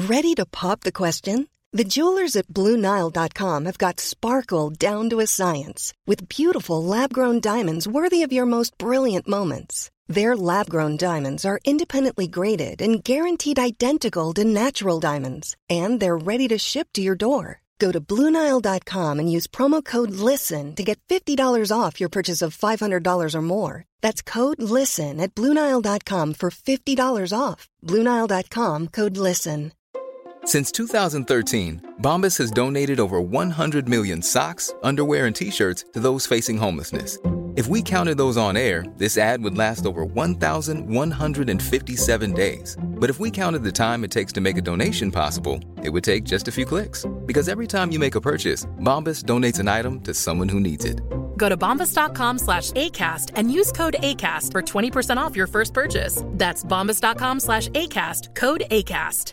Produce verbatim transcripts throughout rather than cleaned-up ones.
Ready to pop the question? The jewelers at Blue Nile dot com have got sparkle down to a science with beautiful lab-grown diamonds worthy of your most brilliant moments. Their lab-grown diamonds are independently graded and guaranteed identical to natural diamonds, and they're ready to ship to your door. Go to Blue Nile dot com and use promo code LISTEN to get fifty dollars off your purchase of five hundred dollars or more. That's code LISTEN at Blue Nile dot com for fifty dollars off. Blue Nile dot com, code LISTEN. Since two thousand thirteen, Bombas has donated over one hundred million socks, underwear, and T-shirts to those facing homelessness. If we counted those on air, this ad would last over one thousand one hundred fifty-seven days. But if we counted the time it takes to make a donation possible, it would take just a few clicks. Because every time you make a purchase, Bombas donates an item to someone who needs it. Go to bombas dot com slash ACAST and use code ACAST for twenty percent off your first purchase. That's bombas dot com slash ACAST, code ACAST.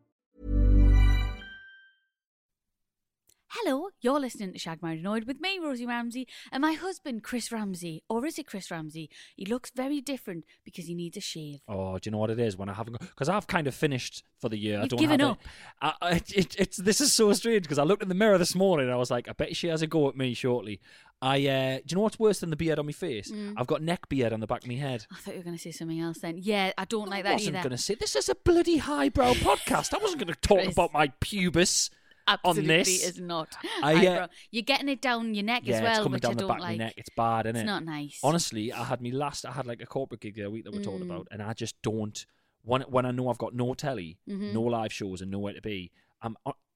Hello, you're listening to Shag Married Annoyed with me, Rosie Ramsey, and my husband, Chris Ramsey. Or is it Chris Ramsey? He looks very different because he needs a shave. Oh, do you know what it is? When I haven't, because I've kind of finished for the year. You've I don't given have up. It. I, it, it, it's this is so strange because I looked in the mirror this morning and I was like, I bet she has a go at me shortly. I, uh, do you know what's worse than the beard on my face? Mm. I've got neck beard on the back of my head. I thought you were going to say something else then. Yeah, I don't like that I wasn't either. going to say this is a bloody highbrow podcast. I wasn't going to talk Chris. about my pubis. Absolutely on this. is not. I, uh, Eyebrow. You're getting it down your neck Yeah, as well, it's coming which down I the don't back like. of my neck. It's bad, isn't It's it? not nice. Honestly, I had me last. I had like a corporate gig the other week that we were talking Mm. about, and I just don't. When when I know I've got no telly, Mhm. no live shows, and nowhere to be, I'm,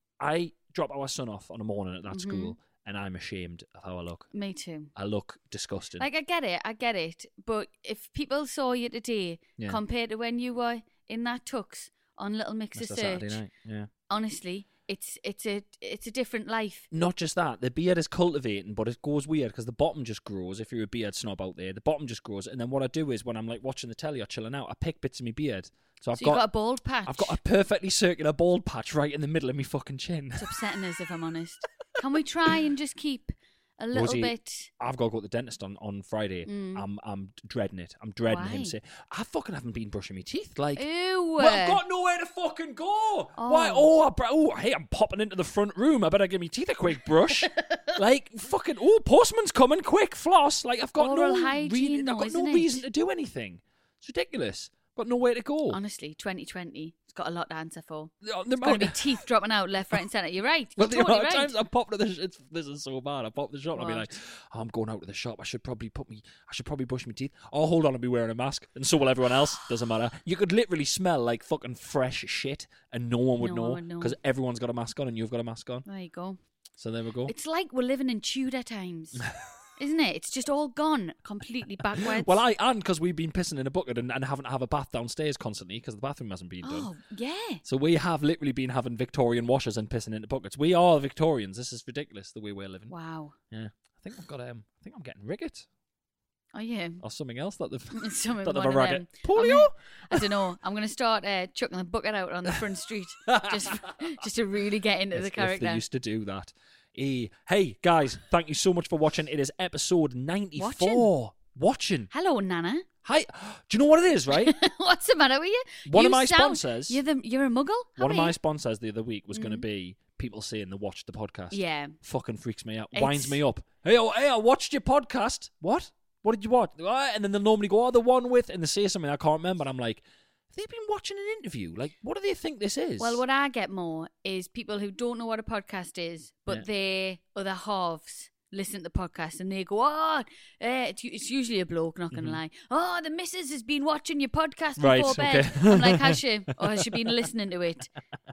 I drop our son off on a morning at that Mhm. school, and I'm ashamed of how I look. Me too. I look disgusting. Like, I get it, I get it. But if people saw you today Yeah. compared to when you were in that tux on Little Mixer That's a Search, Saturday night. Yeah. honestly, it's it's a it's a different life. Not just that, the beard is cultivating, but it goes weird because the bottom just grows. If you're a beard snob out there, the bottom just grows, and then what I do is when I'm like watching the telly or chilling out, I pick bits of my beard. So I've So you've got a bald patch. I've got a perfectly circular bald patch right in the middle of my fucking chin. It's upsetting us, if I'm honest. Can we try and just keep a little Rosie, bit? I've got to go to the dentist on, on Friday. Mm. I'm I'm dreading it. I'm dreading Why? him say, I fucking haven't been brushing my teeth. Like, Ew. well, I've got nowhere to fucking go. Oh. Why? Oh, I, br- oh, hey, I'm popping into the front room. I better give my teeth a quick brush. Like, fucking, oh, postman's coming, quick, floss. Like, I've got Oral no, hygiene, re- though, I've got no isn't it? reason to do anything. It's ridiculous. Got nowhere to go. Honestly, twenty twenty, it's got a lot to answer for. The, the It's going to amount- be teeth dropping out left, right, and centre. You're right. Well, You're the totally amount of right. times I pop to the sh- it's, this is so bad. I pop to the shop and I'll be What? like, oh, I'm going out to the shop. I should probably put me. I should probably brush my teeth. Oh, hold on, I'll be wearing a mask, and so will everyone else. Doesn't matter. You could literally smell like fucking fresh shit, and no one would No one know would know. because everyone's got a mask on and you've got a mask on. There you go. So there we go. It's like we're living in Tudor times, isn't it? It's just all gone completely backwards. Well, I and because we've been pissing in a bucket and, and having to have a bath downstairs constantly because the bathroom hasn't been done. Oh, yeah. So we have literally been having Victorian washers and pissing into buckets. We are Victorians. This is ridiculous the way we're living. Wow. Yeah, I think I've got um, I think I'm getting rigged Oh, yeah. or something else that they've It's something that they've one a of racket. them. Polio. I'm- I don't know. I'm going to start uh, chucking the bucket out on the front street just just to really get into As the if character. they used to do that. Eh, hey guys, thank you so much for watching. It is episode ninety-four. Watching. Hello, Nana. Hi. Do you know what it is, right? What's the matter with you? One You of my sound- sponsors- You're the you're a muggle. One of How are my you? sponsors the other week was going to Mhm. be people saying they watched the podcast. Yeah. Fucking freaks me out. It's- Winds me up. Hey, oh, hey, I watched your podcast. What? What did you watch? "Ah," And then they'll normally go, oh, the one with, and they say something I can't remember. And I'm like, have they been watching an interview? Like, what do they think this is? Well, what I get more is people who don't know what a podcast is, but Yeah. their other halves listen to the podcast and they go, oh, eh, it's, it's usually a bloke, not going to Mhm. lie. Oh, the missus has been watching your podcast Right, before bed. okay. I'm like, has she? Or has she been listening to it?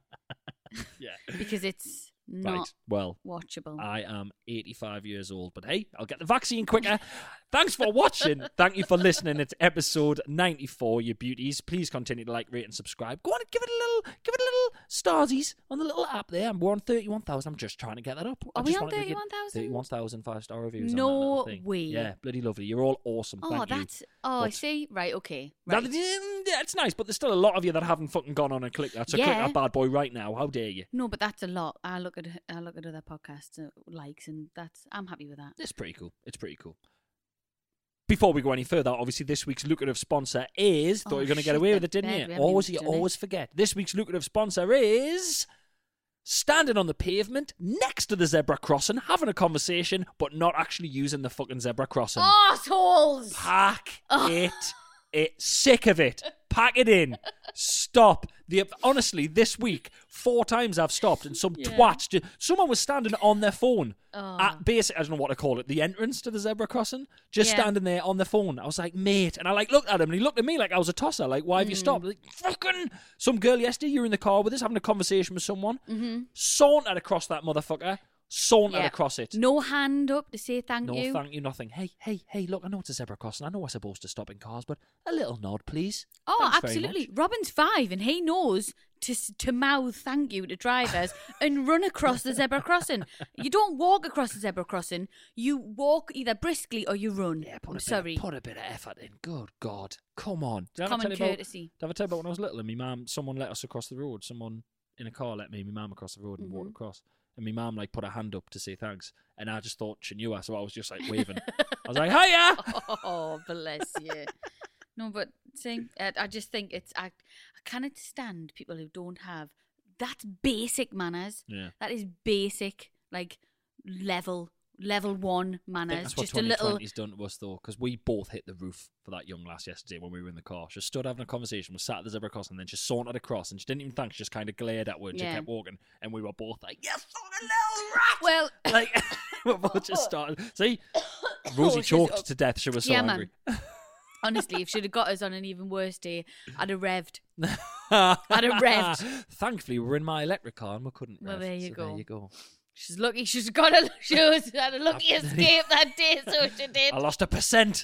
Yeah. Because it's not Right. Well, watchable. I am eighty-five years old, but hey, I'll get the vaccine quicker. Thanks for watching. Thank you for listening. It's episode ninety-four, you beauties. Please continue to like, rate, and subscribe. Go on and give it a little, give it a little starsies on the little app there. We're on thirty-one thousand. I'm just trying to get that up. I Are we just on wanted to get thirty-one thousand? thirty-one thousand five-star reviews. No on that little thing. way. Yeah, bloody lovely. You're all awesome. Oh, Thank you. that's... Oh, I But- see. Right, okay. Now, Right. yeah, it's nice, but there's still a lot of you that haven't fucking gone on and clicked that. So click Yeah. that bad boy right now. How dare you? No, but that's a lot. I look at I look at other podcasts uh, likes, and that's I'm happy with that. It's pretty cool. It's pretty cool. Before we go any further, obviously this week's lucrative sponsor is... Thought Oh, you were going to get shit, away with the it, didn't bed, you? we haven't Always, even you done it. always forget. This week's lucrative sponsor is... Standing on the pavement next to the zebra crossing, having a conversation, but not actually using the fucking zebra crossing. Arseholes! Pack it. It. Sick of it. Pack it in. Stop. The honestly, this week, four times I've stopped and some Yeah. twats. ju- Someone was standing on their phone Oh. at basic. I don't know what to call it. The entrance to the zebra crossing. Just Yeah. standing there on their phone. I was like, mate, and I like looked at him and he looked at me like I was a tosser. Like, why have Mm. you stopped? Like, fucking some girl yesterday. You were in the car with us having a conversation with someone. Mm-hmm. Sauntered across that motherfucker. Sauntered Yeah. across it. No hand up to say thank No, you. thank you, nothing. Hey, hey, hey, look, I know it's a zebra crossing. I know we're supposed to stop in cars, but a little nod, please. Oh, Thanks very absolutely. much. Robin's five and he knows to s- to mouth thank you to drivers and run across the zebra crossing. You don't walk across the zebra crossing. You walk either briskly or you run. Yeah, put I'm a sorry. Bit of, put a bit of effort in. Good God. Come on. Did I ever Common tell you about- courtesy. Did I ever tell you about when I was little and my mum, someone let us across the road? Someone in a car let me and my mum across the road and Mm-hmm. walk across. And my mum, like, put her hand up to say thanks. And I just thought she knew her, so I was just, like, waving. I was like, hiya! Oh, bless you. No, but see, I, I just think it's I, I cannot stand people who don't have that's basic manners. Yeah. That is basic, like level level one I manners. think that's what Just a little. twenty twenty's done to us, though, because we both hit the roof for that young lass yesterday when we were in the car. She stood having a conversation, was sat at the zebra crossing, and then she sauntered across, and she didn't even thank. She just kind of glared at her, and she Yeah. kept walking, and we were both like, "You fucking little rat!" Well, Like, we both just started. See, Rosie she's choked up. to death. She was so Yeah, angry. honestly, if she'd have got us on an even worse day, I'd have revved. I'd have revved. Thankfully, we were in my electric car and we couldn't Well, rev, there you so go. There you go. She's lucky. She's got a. She was, had a lucky escape that day, so she did. I lost a percent.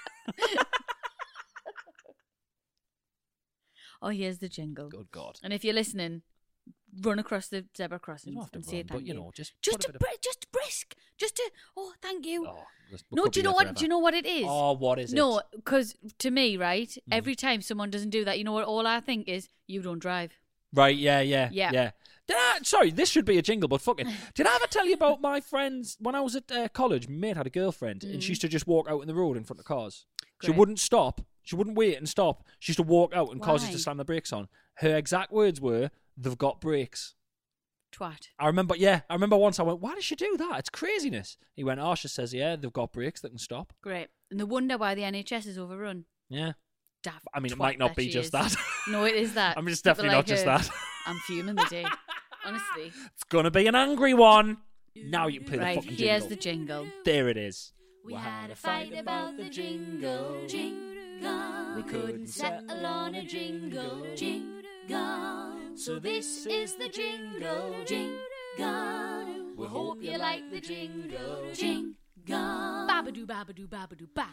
Oh, here's the jingle. Good God. And if you're listening, run across the zebra You crossing don't have to and say run, thank but you know, just just put a to bit bri- just brisk, just to oh, thank you. of. Oh, this- we No, could do you be know here what? forever. Do you know what it is? Oh, what is no, it? because to me, right, Mm. every time someone doesn't do that, you know what? All I think is, you don't drive. Right, yeah, yeah, Yeah. yeah. Did I, sorry, this should be a jingle, but fuck it. Did I ever tell you about my friends when I was at uh, college? My mate had a girlfriend, and she used to just walk out in the road in front of cars. She Great. wouldn't stop. She wouldn't wait and stop. She used to walk out and cause us Why? to slam the brakes on. Her exact words were, "They've got brakes." Twat. I remember, yeah, I remember once I went, "Why does she do that? It's craziness." He went, "Oh, she says, yeah, they've got brakes that can stop." Great. And they wonder why the N H S is overrun. Yeah. Daft I mean, it twat might not that be she just is. that. No, it is that. I mean, it's People definitely like not just her. that. I'm fuming the day. Honestly. It's gonna be an angry one. Now you can play the Right, fucking here's jingle. the jingle. There it is. We had a fight about the jingle, jingle. We couldn't settle on a jingle, jingle. So this is the jingle, jingle. We hope you like the jingle, jingle. Babadoo, babadoo, babadoo, ba.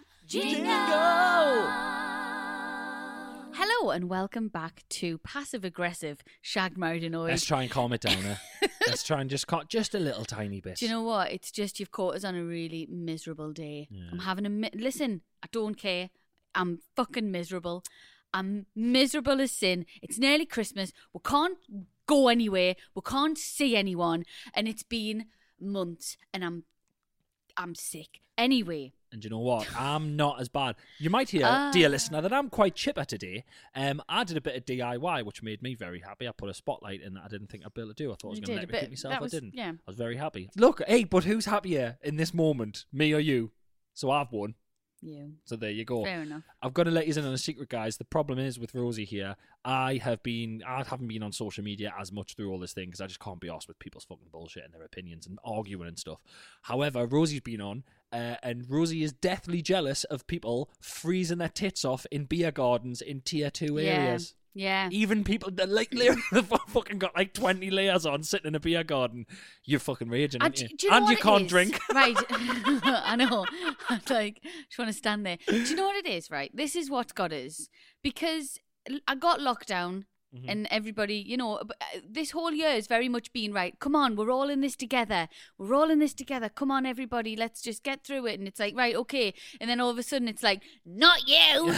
Jingle. Hello and welcome back to Passive Aggressive Shag Married Annoyed. Let's try and calm it down. Eh? Let's try and just cal- just a little tiny bit. Do you know what? It's just you've caught us on a really miserable day. Yeah. I'm having a mi- listen. I don't care. I'm fucking miserable. I'm miserable as sin. It's nearly Christmas. We can't go anywhere. We can't see anyone, and it's been months, and I'm I'm sick. Anyway. And you know what? I'm not as bad. You might hear, Ah. dear listener, that I'm quite chipper today. Um, I did a bit of D I Y, which made me very happy. I put a spotlight in that I didn't think I'd be able to do. I thought I was You going to did a electrocute bit. myself. That was- I didn't. yeah. I was very happy. Look, hey, but who's happier in this moment, me or you? So I've won. You. So there you go. Fair enough. I've got to let you in on a secret, guys. The problem is with Rosie here, I have been, I haven't been on social media as much through all this thing because I just can't be arsed with people's fucking bullshit and their opinions and arguing and stuff. However, Rosie's been on, uh, and Rosie is deathly jealous of people freezing their tits off in beer gardens in tier two Yeah. areas. Yeah. Even people that like literally they've fucking got like twenty layers on sitting in a beer garden. You're fucking raging, And aren't do, you? do you know and what you it can't is? drink. Right. I know. I'm like, just want to stand there. Do you know what it is, right? This is what got us. Because I got lockdown Mm-hmm. and everybody, you know, but, uh, this whole year has very much been, right, come on, we're all in this together. We're all in this together. Come on, everybody, let's just get through it. And it's like, right, okay. And then all of a sudden it's like, not you.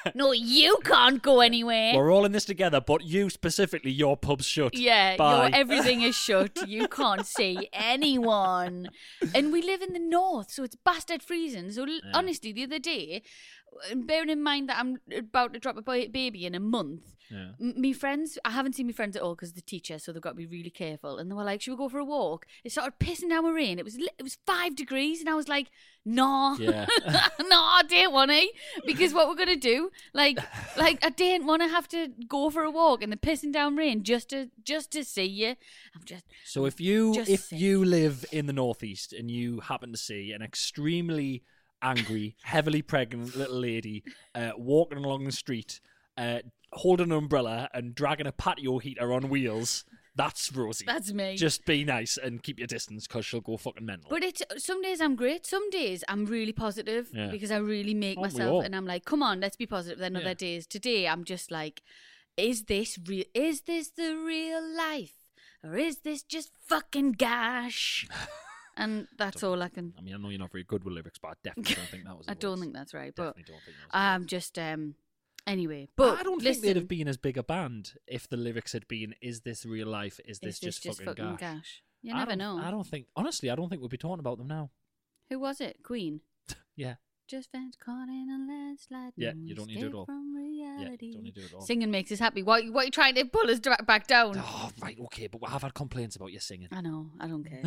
No, you can't go anywhere. We're all in this together, but you specifically, your pub's shut. Yeah, Bye. your everything is shut. You can't see anyone. And we live in the north, so it's bastard freezing. So l honestly, the other day, bearing in mind that I'm about to drop a ba- baby in a month, Yeah. m- me friends, I haven't seen my friends at all because the teacher, so they've got to be really careful. And they were like, should we go for a walk? It started pissing down with rain. It was li- it was five degrees, and I was like, nah, Yeah. no, I don't want to, because what we're gonna do, like, like I didn't want to have to go for a walk in the pissing down rain just to just to see you. I'm just So if you Just if say- you live in the northeast and you happen to see an extremely angry, heavily pregnant little lady uh, walking along the street, uh, holding an umbrella and dragging a patio heater on wheels, that's Rosie. That's me. Just be nice and keep your distance because she'll go fucking mental. But it's some days I'm great. Some days I'm really positive Yeah. because I really make Aren't we myself, all? and I'm like, come on, let's be positive. Then other Yeah. days, today I'm just like, is this real? Is this the real life, or is this just fucking gash? And that's all I can. I mean, I know you're not very good with lyrics, but I definitely don't think that was. I the don't words. think that's right, but Definitely don't think that was. the I'm words. just um. Anyway, but I don't listen, think they'd have been as big a band if the lyrics had been "Is this real life? Is this, is this just, fucking, gash?" gash? You I never don't- know. I don't think. Honestly, I don't think we'd be talking about them now. Who was it? Queen. Yeah. Just fans caught in a landslide. Yeah, no you don't need to do it escape all. From Yeah, reality. don't need to do it all. Singing makes us happy. What, what are you trying to pull us dra- back down? Oh, right, okay, but we have had complaints about your singing. I know. I don't care.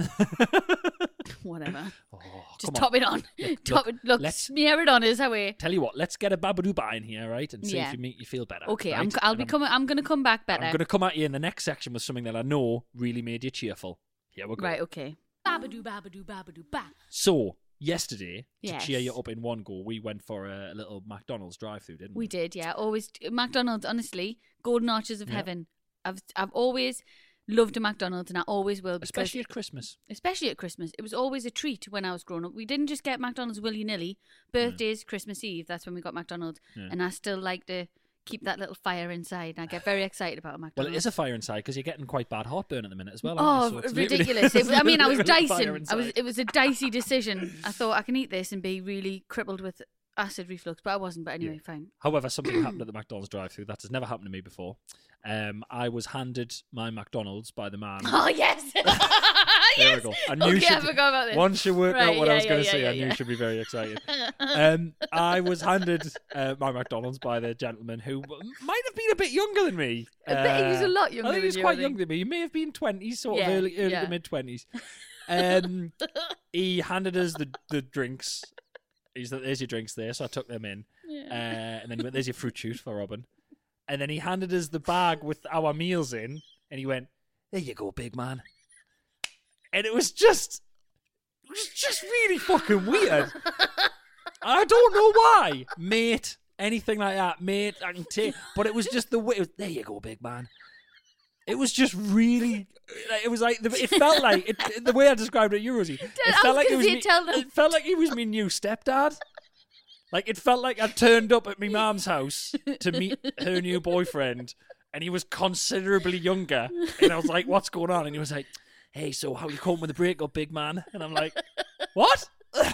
Whatever. Oh, Just come top on. it on. Look, top look, it. Look, let's- smear it on us, how we? Tell you what, let's get a Babadoo in here, right, and see Yeah. if you make you feel better. Okay, right? I'm, I'll And be I'm- coming. I'm going to come back better. I'm going to come at you in the next section with something that I know really made you cheerful. Here we go. Right. Okay. Babadoo, babadoo, babadoo, ba. So, yesterday, to Yes. cheer you up in one go, we went for a little McDonald's drive-through, didn't we? We did. Yeah. Always McDonald's. Honestly, golden arches of Yeah. heaven. I've I've always loved a McDonald's, and I always will. Because, Especially at Christmas. especially at Christmas. It was always a treat when I was growing up. We didn't just get McDonald's willy-nilly. Birthdays, Christmas Eve, that's when we got McDonald's. Yeah. And I still like to keep that little fire inside. And I get very excited about a Well, McDonald's. it is a fire inside because you're getting quite bad heartburn at the minute as well. Oh, aren't you? So it's literally- ridiculous! It, was- I mean, I was literally fire dicing. I was. inside. It was a dicey decision. I thought I can eat this and be really crippled with acid reflux, but I wasn't. But anyway, Yeah. fine. However, something happened at the McDonald's drive-through that has never happened to me before. Um, I was handed my McDonald's by the man. Oh yes, There yes. we go. I knew Okay, she'd I be- forgot about this. Once you worked out Right, what yeah, I was yeah, going to yeah, say, yeah, I knew yeah. she'd be very excited. um, I was handed uh, my McDonald's by the gentleman who might have been a bit younger than me. I bet he was a Uh, lot younger I think he was than you, quite I young think. than me. He may have been twenties, sort Yeah, of early, early yeah. to mid twenties. Um, he handed us the, the drinks. He said, "There's your drinks there." So I took them in, uh, and then he went, "There's your fruit juice for Robin." And then he handed us the bag with our meals in, and he went, "There you go, big man." And it was just, it was just really fucking weird. I don't know why, mate. Anything like that, mate. I can take, but it was just the way. It was, there you go, big man. It was just really. It was like the, it felt like it, the way I described it, you Rosie. It I felt was like it gonna was. say, Me, tell them. it felt like he was my new stepdad. Like it felt like I turned up at my mum's house to meet her new boyfriend, and he was considerably younger. And I was like, "What's going on?" And he was like, "Hey, so how you coping with the breakup, big man?" And I'm like, "What?"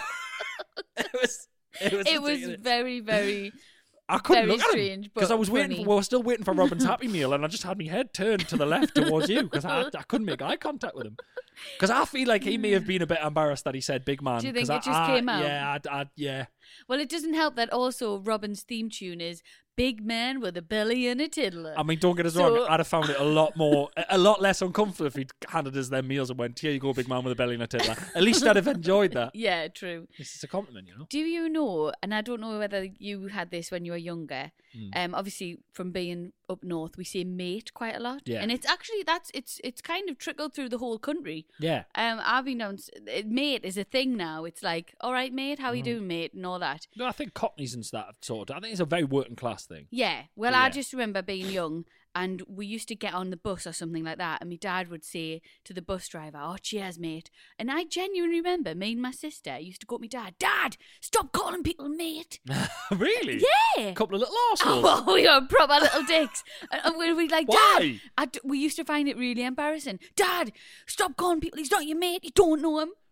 it was. It was. It was ridiculous. very, very. I couldn't very look at him strange, because but I was waiting. funny. For, we were still waiting for Robin's Happy Meal, and I just had my head turned to the left towards you because I, I couldn't make eye contact with him. Because I feel like he may have been a bit embarrassed that he said "big man." Do you think 'cause it just I, I- came out? Yeah, I, I, yeah. Well, it doesn't help that also Robin's theme tune is "Big Man with a Belly and a Tiddler." I mean, don't get us So- wrong. I'd have found it a lot more, a lot less uncomfortable if he'd handed us their meals and went, "Here you go, big man with a belly and a tiddler." At least I'd have enjoyed that. Yeah, true. This is a compliment, you know. Do you know, and I don't know whether you had this when you were younger, Hmm. um, obviously from being up north, we say mate quite a lot. Yeah. And it's actually, that's, it's it's kind of trickled through the whole country. Yeah. Um, I've been down, mate is a thing now. It's like, all right, mate, how Hmm. you doing, mate, and all that. No, I think Cockneys and that sort of. I think it's a very working class thing. Yeah. Well, Yeah. I just remember being young and we used to get on the bus or something like that, and my dad would say to the bus driver, "Oh, cheers, mate." And I genuinely remember me and my sister used to go to my dad, "Dad, stop calling people mate." Really? Yeah. A couple of little arseholes. Oh, we were proper little dicks. And and we were like, Dad, Why? I d- we used to find it really embarrassing. "Dad, stop calling people. He's not your mate. You don't know him."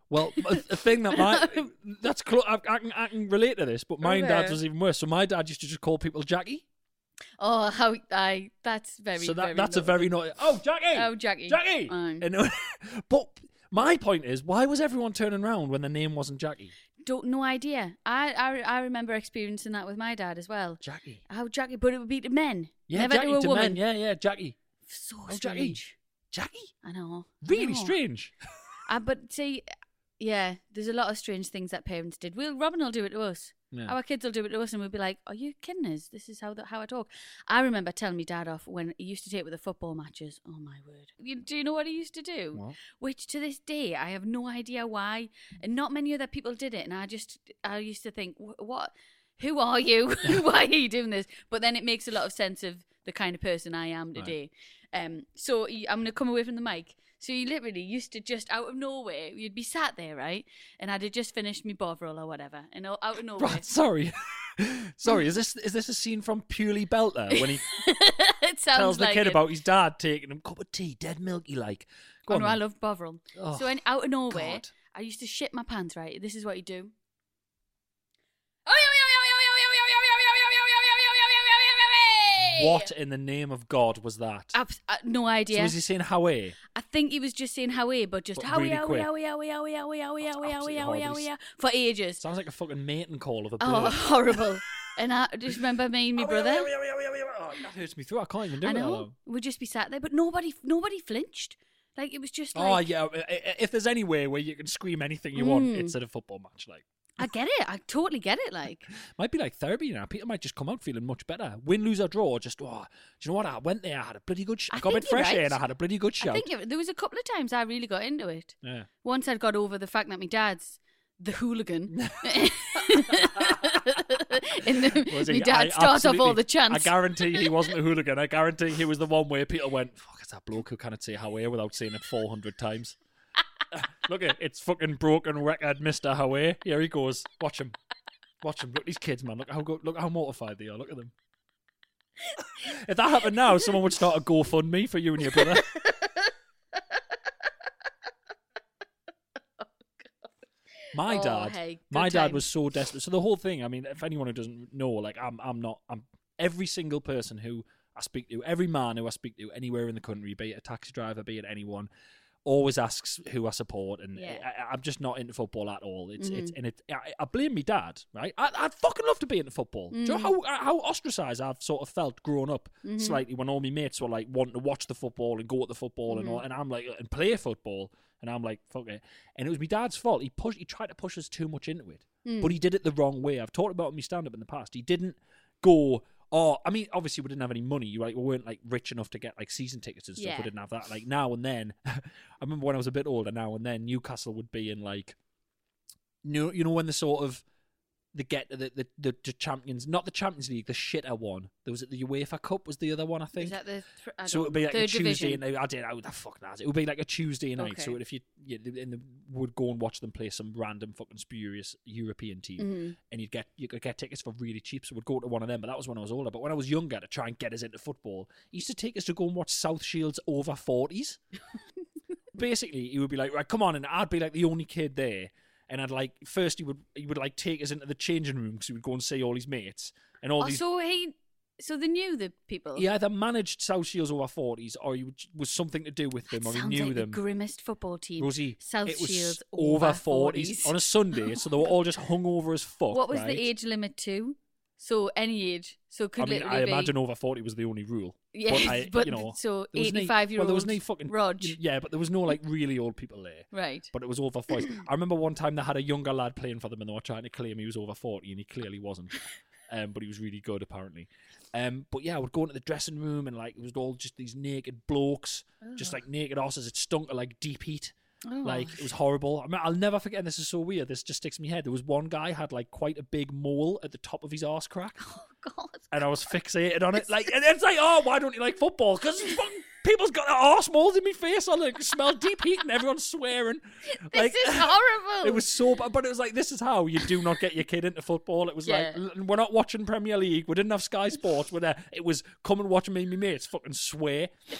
Well, a, a thing that my that's clo- I, I can I can relate to this, but mine Okay. dad's was even worse. So my dad used to just call people Jackie. Oh, how I that's very So that very that's a naughty. very naughty. Oh, Jackie. Oh, Jackie. Jackie. Um, And, but my point is, why was everyone turning around when the name wasn't Jackie? Don't no idea. I, I I remember experiencing that with my dad as well. Jackie. How Jackie, but it would be to men. Yeah, Never Jackie to a to woman. men. Yeah, yeah, Jackie. So Oh, Jackie. strange. Jackie. I know. I Really know. strange. Uh, but see, yeah, there's a lot of strange things that parents did. We'll Robin will do it to us. Yeah. Our kids will do it to us, and we'll be like, "Are you kidding us? This is how the, how I talk." I remember telling my dad off when he used to take with the football matches. Oh my word! You, do you know what he used to do? What? Which to this day I have no idea why, and not many other people did it. And I just I used to think, "Wh- what? Who are you? Why are you doing this?" But then it makes a lot of sense of the kind of person I am today. Um, so he, I'm going to come away from the mic. So you literally used to just out of nowhere, you'd be sat there, right? And I'd have just finished my Bovril or whatever. And out of nowhere. Right, sorry. Sorry, is this is this a scene from Purely Belter when he It sounds tells the like kid it. about his dad taking him a cup of tea, dead milky like? Go Oh on no, I then. love Bovril. Oh, so any, out of nowhere, God. I used to shit my pants, right? This is what you do. What in the name of God was that? Abs- uh, no idea. So was he saying Hawaii? I think he was just saying Howie, but just But Howie, really Howie, quick. Howie, Howie, Howie, Howie, Howie, That's Howie, Howie, absolutely Howie, horrible. Howie, for ages. Sounds like a fucking mating call of a bird. Oh, horrible. And I just remember me and my brother. Oh, that hurts me through. I can't even do I it. know. Hello. We'd just be sat there, but nobody, nobody flinched. Like it was just Oh like, yeah, I- I- if there's any way where you can scream anything you want, Mm. it's at a football match. Like, I get it. I totally get it. Like, might be like therapy now. Peter might just come out feeling much better. Win, lose or draw, just oh, do you know what? I went there, I had a bloody good. Sh- I I got a bit think you're fresh air, right. and I had a bloody good I shout. think it, there was a couple of times I really got into it. Yeah. Once I'd got over the fact that my dad's the hooligan. and the, Was my he? dad I starts off all absolutely- the chants. I guarantee he wasn't a hooligan. I guarantee he was the one where Peter went, fuck, it's that bloke who cannot say Hawaii without saying it four hundred times. Look at it's fucking broken record, Mister Hawaii. Here he goes. Watch him. Watch him. Look at these kids, man. Look how go- look how mortified they are. Look at them. If that happened now, someone would start a GoFundMe for you and your brother. My Oh, dad, hey, good my dad times. was so desperate. So the whole thing, I mean, if anyone who doesn't know, like I'm, I'm not, I'm every single person who I speak to, every man who I speak to anywhere in the country, be it a taxi driver, be it anyone, always asks who I support, and Yeah. I, I'm just not into football at all. It's, it's, Mhm. and it, I, I blame me dad, right? I, I'd fucking love to be into football. Do you know how how ostracised I've sort of felt growing up slightly when all my mates were like wanting to watch the football and go at the football and all, and I'm like and play football. And I'm like, fuck it. And it was my dad's fault. He pushed. He tried to push us too much into it. But he did it the wrong way. I've talked about it in my stand-up in the past. He didn't go, oh, I mean, obviously we didn't have any money. Like, we weren't like rich enough to get like season tickets and stuff. Yeah. We didn't have that. Like now and then, I remember when I was a bit older, now and then, Newcastle would be in like, you know, you know when the sort of, the get the, the the the champions, not the Champions League, the shitter one. There was it the UEFA Cup was the other one, I think. Is that the th- I So don't- it'd be like a third Tuesday division? night. I didn't know the fuck that. It would be like a Tuesday night. Okay. So if you, you in the, would go and watch them play some random fucking spurious European team, Mm-hmm. and you'd get you could get tickets for really cheap. So we'd go to one of them. But that was when I was older. But when I was younger, to try and get us into football, he used to take us to go and watch South Shields over forties. Basically, he would be like, right, come on, and I'd be like the only kid there. And I'd like first he would he would like take us into the changing room because he would go and see all his mates and all Oh, these. so he, so they knew the people. He either managed South Shields over forties or he would, was something to do with them or he Sounds knew like them. the grimmest football team. Rosie, South it was Shields over over forties forties. on a Sunday, so they were all just hungover as fuck. What was right? the age limit to? So any age. So it could I mean, literally I be. imagine over forty was the only rule. Yes, but, I, but you know, so there was no- eighty-five year well, there old was no fucking Rog. Yeah, but there was no like really old people there. Right. But it was over forty. I remember one time they had a younger lad playing for them and they were trying to claim he was over forty and he clearly wasn't. Um, but he was really good apparently. Um, but yeah, I would go into the dressing room and like it was all just these naked blokes, just like naked asses. It stunk of like deep heat. Oh. Like it was horrible. I mean, I'll never forget. And this is so weird. This just sticks in my head. There was one guy had like quite a big mole at the top of his arse crack, Oh God. and I was fixated on it. Like, and it's like, oh, why don't you like football? Because people's got arse moles in my face. I like smell deep heat, and everyone's swearing. This Like, is horrible. it was so bad, but it was like, this is how you do not get your kid into football. It was Yeah. like, l- we're not watching Premier League. We didn't have Sky Sports. We're there. It was come and watch me and my mates fucking swear. This is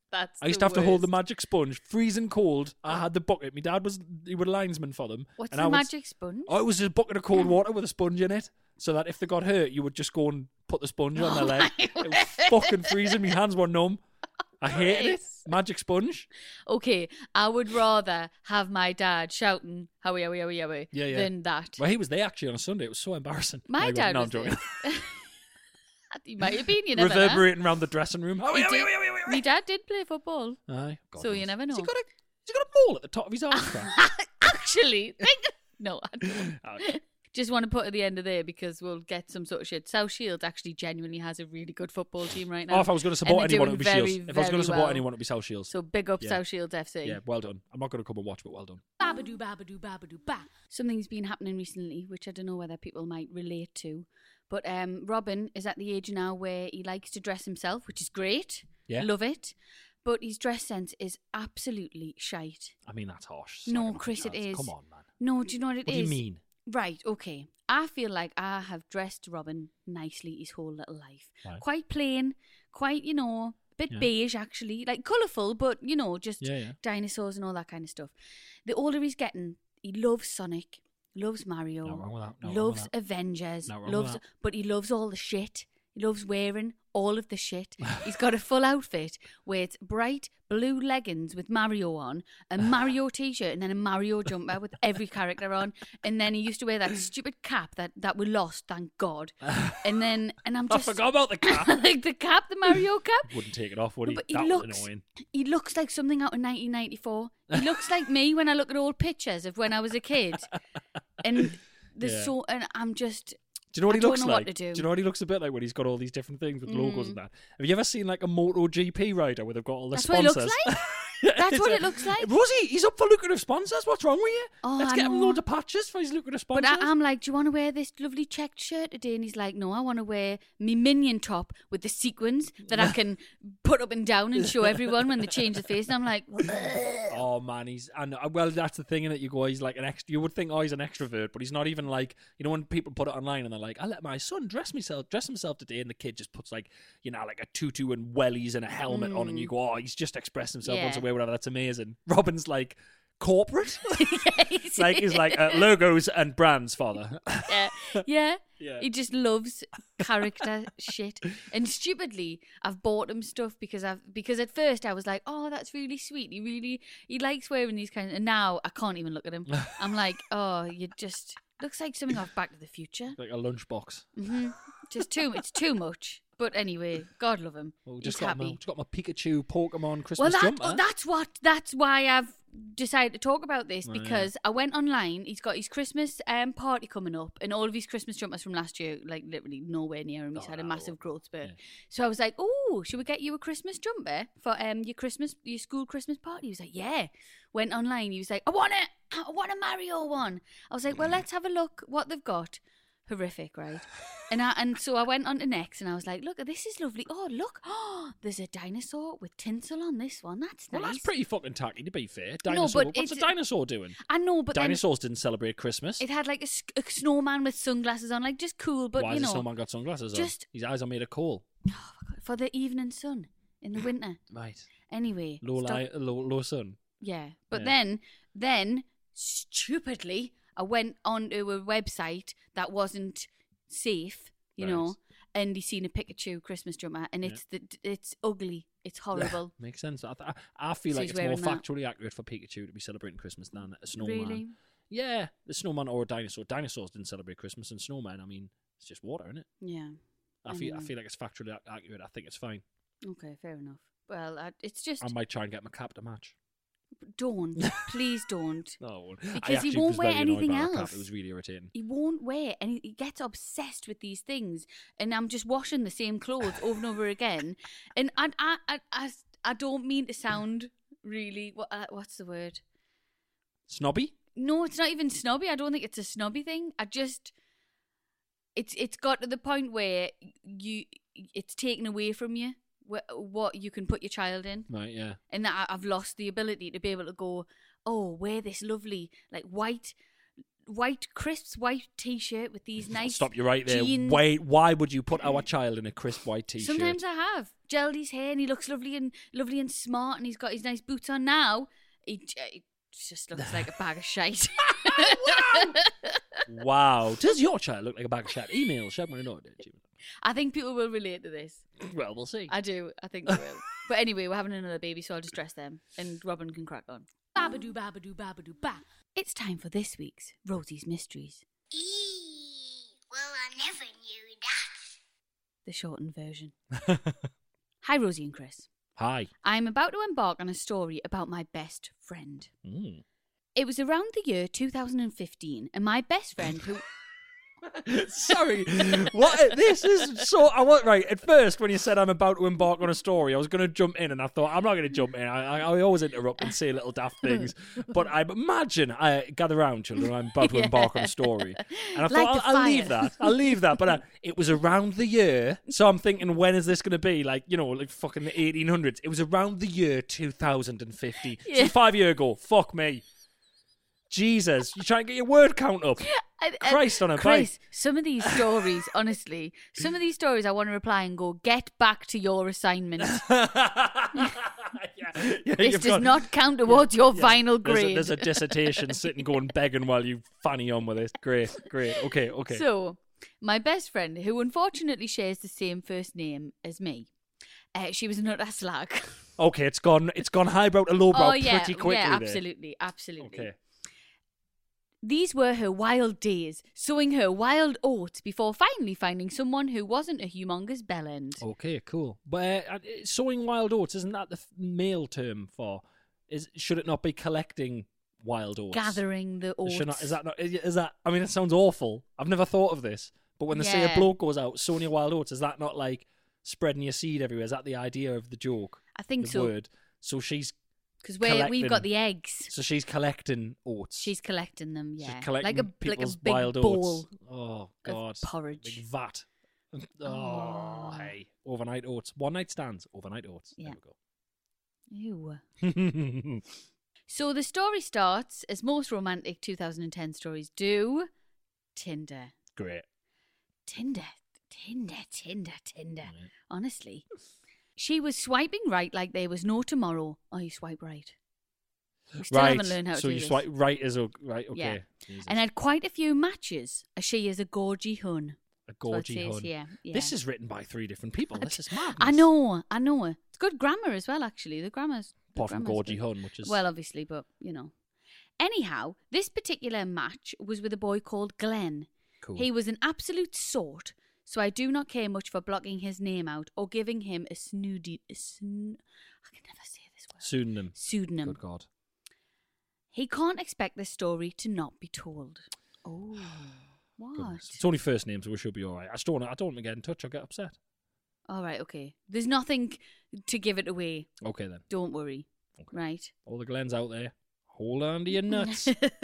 That's I used the to have to hold the worst. magic sponge, freezing cold. I had the bucket. My dad was he was a linesman for them. What's and the I would- magic sponge? Oh, it was a bucket of cold water with a sponge in it, so that if they got hurt, you would just go and put the sponge on their leg. It was fucking freezing. My hands were numb. I hated it. Christ. Magic sponge. Okay, I would rather have my dad shouting "Howie, howie, howie, howie" Yeah, yeah. than that. Well, he was there actually on a Sunday. It was so embarrassing. My No, he dad wasn't. No, was I'm joking. there. He might have been. You never know. Reverberating around the dressing room. Oh, He yeah, did- yeah, yeah, yeah, yeah. My dad did play football, Aye, God so you knows. never Has know. he got a, has he got a mole at the top of his arse crack? Actually, think no, I don't. Oh, Just want to put at the end of there because we'll get some sort of shit. South Shields actually genuinely has a really good football team right now. Oh, if I was going to And support they're anyone, it doing would be very, Shields. If I was going very to support well. anyone, it would be South Shields. So big up Yeah. South Shields F C. Yeah, well done. I'm not going to come and watch, but well done. Babadoo, babadoo, babadoo, ba. Something's been happening recently, which I don't know whether people might relate to. But um, Robin is at the age now where he likes to dress himself, which is great. Yeah. Love it. But his dress sense is absolutely shite. I mean, that's harsh. No, Slagging off Chris, your it lads. is. Come on, man. No, do you know what it What is? do you mean? Right, okay. I feel like I have dressed Robin nicely his whole little life. Right. Quite plain, quite, you know, a bit Yeah. beige actually. Like colourful, but, you know, just Yeah, yeah. dinosaurs and all that kind of stuff. The older he's getting, he loves Sonic, loves Mario, No wrong with that. No wrong with loves that. Avengers, No wrong with loves, that. but he loves all the shit. He loves wearing all of the shit. He's got a full outfit where it's bright blue leggings with Mario on, a Mario t-shirt, and then a Mario jumper with every character on. And then he used to wear that stupid cap that, that we lost, thank God. And then, and I'm I just forgot about the cap. like the cap, the Mario cap. Wouldn't take it off, would No, he? but he that looks, was annoying. he looks like something out of nineteen ninety-four. He looks like me when I look at old pictures of when I was a kid. And there's Yeah. so, and I'm just. Do you know what I he don't looks know what like? to do. you know what he looks a bit like when he's got all these different things with logos Mm. and that? Have you ever seen like a MotoGP rider where they've got all the That's what he sponsors? looks like? Yeah, That's it's what a- it looks like? Rosie, he's up for lucrative sponsors. What's wrong with you? Oh, Let's I get him know. loads of patches for his lucrative But sponsors. I, I'm like, do you want to wear this lovely checked shirt today? And he's like, no, I want to wear me minion top with the sequins that I can put up and down and show everyone when they change the face. And I'm like, Oh man, he's and uh, well, that's the thing in it. You go, he's like an extra. You would think, oh, he's an extrovert, but he's not even like, you know, when people put it online and they're like, I let my son dress himself, dress himself today, and the kid just puts like, you know, like a tutu and wellies and a helmet on, and you go, oh, he's just expressed himself Yeah. once a week, whatever. That's amazing. Robin's like corporate, yeah, he's- like he's like uh, logos and brands, father. yeah, yeah. Yeah. He just loves character shit. And stupidly, I've bought him stuff because I've because at first I was like, oh, that's really sweet. He really he likes wearing these kinds. And now I can't even look at him. I'm like, oh, you just looks like something off Back to the Future. Like a lunchbox. hmm Just too. It's too much. But anyway, God love him. Well, He's just got my, happy. just got my Pikachu Pokemon Christmas Well, that, jumper. oh, that's what. That's why I've decided to talk about this Oh, yeah. because I went online. He's got his Christmas um, party coming up, and all of his Christmas jumpers from last year, like literally nowhere near him. He's Oh, had a no. massive growth spurt. Yeah. So I was like, "Oh, should we get you a Christmas jumper for um your Christmas your school Christmas party?" He was like, "Yeah." Went online. He was like, "I want it. I want a Mario one." I was like, "Well, let's have a look what they've got." Horrific, right? And I and so I went on to Next and I was like, look, this is lovely. Oh, look. Oh, there's a dinosaur with tinsel on this one. That's nice. Well, that's pretty fucking tacky, to be fair. No, Dinosaur. but What's a it's- dinosaur doing? I know, but Dinosaurs didn't celebrate Christmas. then it had like a, s- a snowman with sunglasses on, like just cool, but Why you has the know, snowman got sunglasses just- on? His eyes are made of coal. for the evening sun in the winter. Right. Anyway, Low, stop- light, low, low sun. yeah. But Yeah. then, then stupidly, I went onto a website that wasn't safe, you Right. know, and he seen a Pikachu Christmas jumper, and it's the it's ugly, it's horrible. Makes sense. I, th- I feel So like he's it's more wearing that. factually accurate for Pikachu to be celebrating Christmas than a snowman. Really? Yeah, the snowman or a dinosaur. Dinosaurs didn't celebrate Christmas, and snowman, I mean, it's just water, isn't it? Yeah. I feel I Anyway. feel like it's factually ac- accurate. I think it's fine. Okay, fair enough. Well, I, it's just I might try and get my cap to match. don't, please don't. No, I won't. Because I he actually won't was wear very annoyed anything by that cap. else. It was really irritating. He won't wear, and he, he gets obsessed with these things. And I'm just washing the same clothes over and over again. And I, I, I, I, I don't mean to sound really what, uh, what's the word? Snobby? No, it's not even snobby. I don't think it's a snobby thing. I just, it's it's got to the point where you, it's taken away from you wh- what you can put your child in. Right, yeah. And that I- I've lost the ability to be able to go, oh, wear this lovely like white white, crisp white t-shirt with these nice Stop you right there. jeans. Wait, why would you put our child in a crisp white t-shirt? Sometimes I have. Gelled his hair and he looks lovely and lovely and smart and he's got his nice boots on now. He, he just looks like a bag of shite. Wow. Does your child look like a bag of shit? Email, Shab, when I know it. I think people will relate to this. Well, we'll see. I do. I think they will. But anyway, we're having another baby, so I'll just dress them and Robin can crack on. Babadoo, babadoo, babadoo, ba. It's time for this week's Rosie's Mysteries. Eee, well, I never knew that. The shortened version. Hi, Rosie and Chris. Hi. I'm about to embark on a story about my best friend. Mm. It was around the year two thousand fifteen, and my best friend who... Sorry, what? This is so. I was right at first when you said I'm about to embark on a story. I was going to jump in, and I thought I'm not going to jump in. I, I, I always interrupt and say little daft things, but I imagine I gather round, children. I'm about to Yeah. embark on a story, and I Light thought the I'll, I'll leave fire. that. I'll leave that. But uh, it was around the year, so I'm thinking, when is this going to be? Like, you know, like fucking the eighteen hundreds. It was around the year two thousand fifty. Yeah. So five year ago. Fuck me. Jesus, you trying to get your word count up. And- and Christ on a Chris, bike. some of these stories, honestly, some of these stories I want to reply and go, get back to your assignment. yeah, yeah, This you've does got- not count towards your yeah. final There's a, grade. there's a dissertation sitting going begging while you fanny on with it. Great, great. Okay, okay. So, my best friend, who unfortunately shares the same first name as me, uh, she was not a slag. okay, it's gone. It's gone highbrow to lowbrow oh yeah, pretty quickly. yeah, there. absolutely, absolutely. Okay. These were her wild days, sowing her wild oats before finally finding someone who wasn't a humongous bellend. Okay, cool. But uh, sowing wild oats, isn't that the f- male term for? Is should it not be collecting wild oats? Gathering the oats. Should not, is that not? Is that? I mean, it sounds awful. I've never thought of this. But when they say a Yeah. bloke goes out sowing your wild oats, is that not like spreading your seed everywhere? Is that the idea of the joke? I think the so. word. So she's Because we've collecting- got the eggs. so she's collecting oats. She's collecting them, She's yeah. collecting like a like a people's big wild bowl. oats. Oh God, of porridge. big vat. Oh, Oh. hey, overnight oats, one night stands, overnight oats. Yeah. There Ew. we go. So the story starts, as most romantic two thousand ten stories do, Tinder. Great. Tinder. Tinder, Tinder, Tinder. Honestly. She was swiping right like there was no tomorrow. Oh, you swipe right. We still right. haven't learned how to so do you this. swipe right as a right. Okay. Yeah. Jesus. And had quite a few matches, as she is a gorgy hun. a That's what it gorgy says hun. here, yeah. This is written by three different people. This is madness. I know, I know. It's good grammar as well, actually. The grammar's... the Apart from grammar's gorgy good. hun, which is Well, obviously, but, you know. Anyhow, this particular match was with a boy called Glenn. cool. He was an absolute sort, so I do not care much for blocking his name out or giving him a snoody... A sn- I can never say this word. Pseudonym. Pseudonym. Good God. He can't expect this story to not be told. Oh, what? Goodness. It's only first name, so we should be all right. I just don't. I don't want to get in touch. I'll get upset. All right, okay. There's nothing to give it away. Okay then. Don't worry. Okay. Right? All the Glens out there, hold on to your nuts.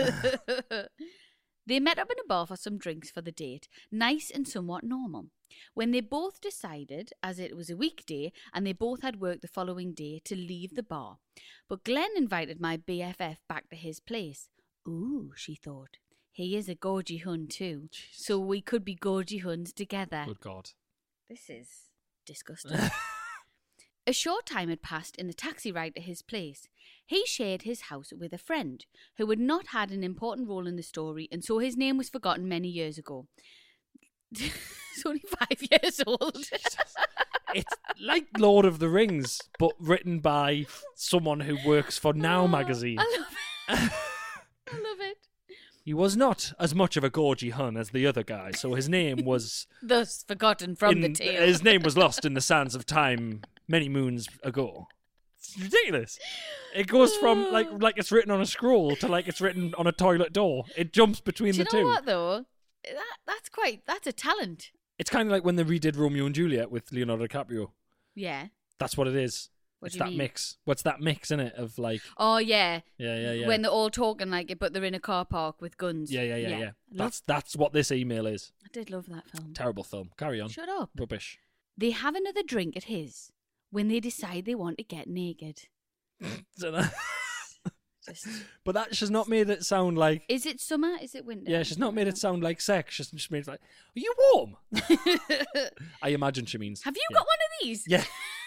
They met up in a bar for some drinks for the date, nice and somewhat normal. When they both decided, as it was a weekday and they both had work the following day, to leave the bar. But Glenn invited my B F F back to his place. Ooh, she thought. He is a gorgy hun too, so we could be gorgy huns together. Good God. This is disgusting. A short time had passed in the taxi ride to his place. He shared his house with a friend who had not had an important role in the story, and so his name was forgotten many years ago. He's only five years old. It's like Lord of the Rings, but written by someone who works for Now Oh, magazine. I love it. I love it. He was not as much of a gorgy hun as the other guy, so his name was Thus forgotten from the in- tale. His name was lost in the sands of time many moons ago. It's ridiculous. It goes from like like it's written on a scroll to like it's written on a toilet door. It jumps between Do you the know two. what though? That that's quite that's a talent. It's kind of like when they redid Romeo and Juliet with Leonardo DiCaprio. Yeah. That's what it is. What it's do you that mean? mix. What's that mix in it of like Oh yeah. yeah yeah yeah When they're all talking like it, but they're in a car park with guns. yeah yeah yeah yeah. I love- That's that's what this email is. I did love that film. Terrible film. Carry on. Shut up. Rubbish. They have another drink at his when they decide they want to get naked. So that- Just just. But that she's not made it sound like. Is it summer? Is it winter? Yeah, she's not made it sound like sex. She's just made it like, are you warm? I imagine she means. Have you yeah. got one of these? Yeah.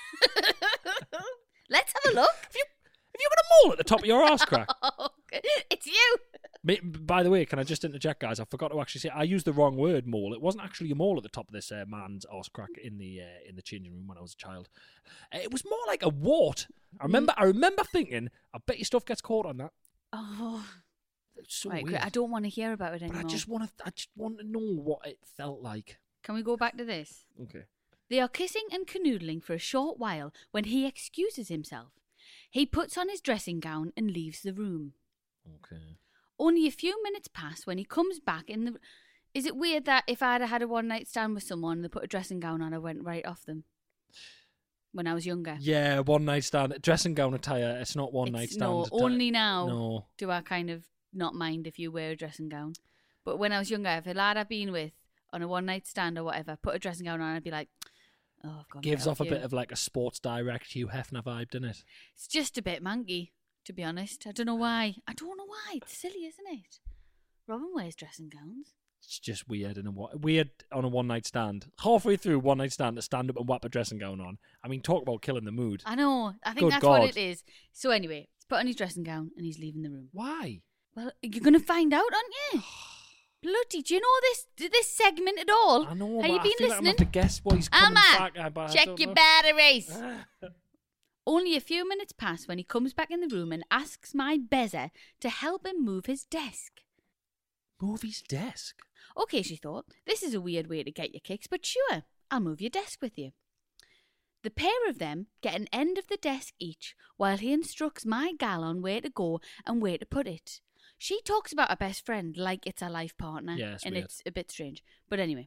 Let's have a look. Have you, have you got a mole at the top of your arse crack? Oh, it's you. Me- By the way, can I just interject, guys? I forgot to actually say I used the wrong word, mole. It wasn't actually a mole at the top of this uh, man's arse crack in the uh, in the changing room when I was a child. Uh, it was more like a wart. I remember. I remember thinking, I bet your stuff gets caught on that. Oh, It's so right, weird. great. I don't want to hear about it but anymore. I just want to. I just want to know what it felt like. Can we go back to this? Okay. They are kissing and canoodling for a short while when he excuses himself. He puts on his dressing gown and leaves the room. Okay. Only a few minutes pass when he comes back in the... Is it weird that if I'd had a one-night stand with someone and they put a dressing gown on, I went right off them? When I was younger. Yeah, one night stand. Dressing gown attire, it's not one It's- night stand. No, attire. only now No. do I kind of not mind if you wear a dressing gown. But when I was younger, if a lad I'd been with on a one-night stand or whatever, put a dressing gown on, I'd be like, oh, I've gone Gives right off a you. bit of like a Sports Direct Hugh Hefner vibe, doesn't it? It's just a bit manky, to be honest. I don't know why. I don't know why. It's silly, isn't it? Robin wears dressing gowns. It's just weird and a wa- weird on a one night stand. Halfway through one night stand to stand up and whap a dressing gown on. I mean, talk about killing the mood. I know. I think Good that's God. what it is. So anyway, he's put on his dressing gown and he's leaving the room. Why? Well, you're going to find out, aren't you? Bloody, do you know this this segment at all? I know, Have but you I been feel like I'm listening? gonna have to guess what he's coming Alma, back at, but I check don't your know. batteries. Only a few minutes pass when he comes back in the room and asks my Bezza to help him move his desk. Move his desk. Okay, she thought, this is a weird way to get your kicks, but sure, I'll move your desk with you. The pair of them get an end of the desk each while he instructs my gal on where to go and where to put it. She talks about her best friend like it's her life partner, Yeah, it's and weird. it's a bit strange. But anyway,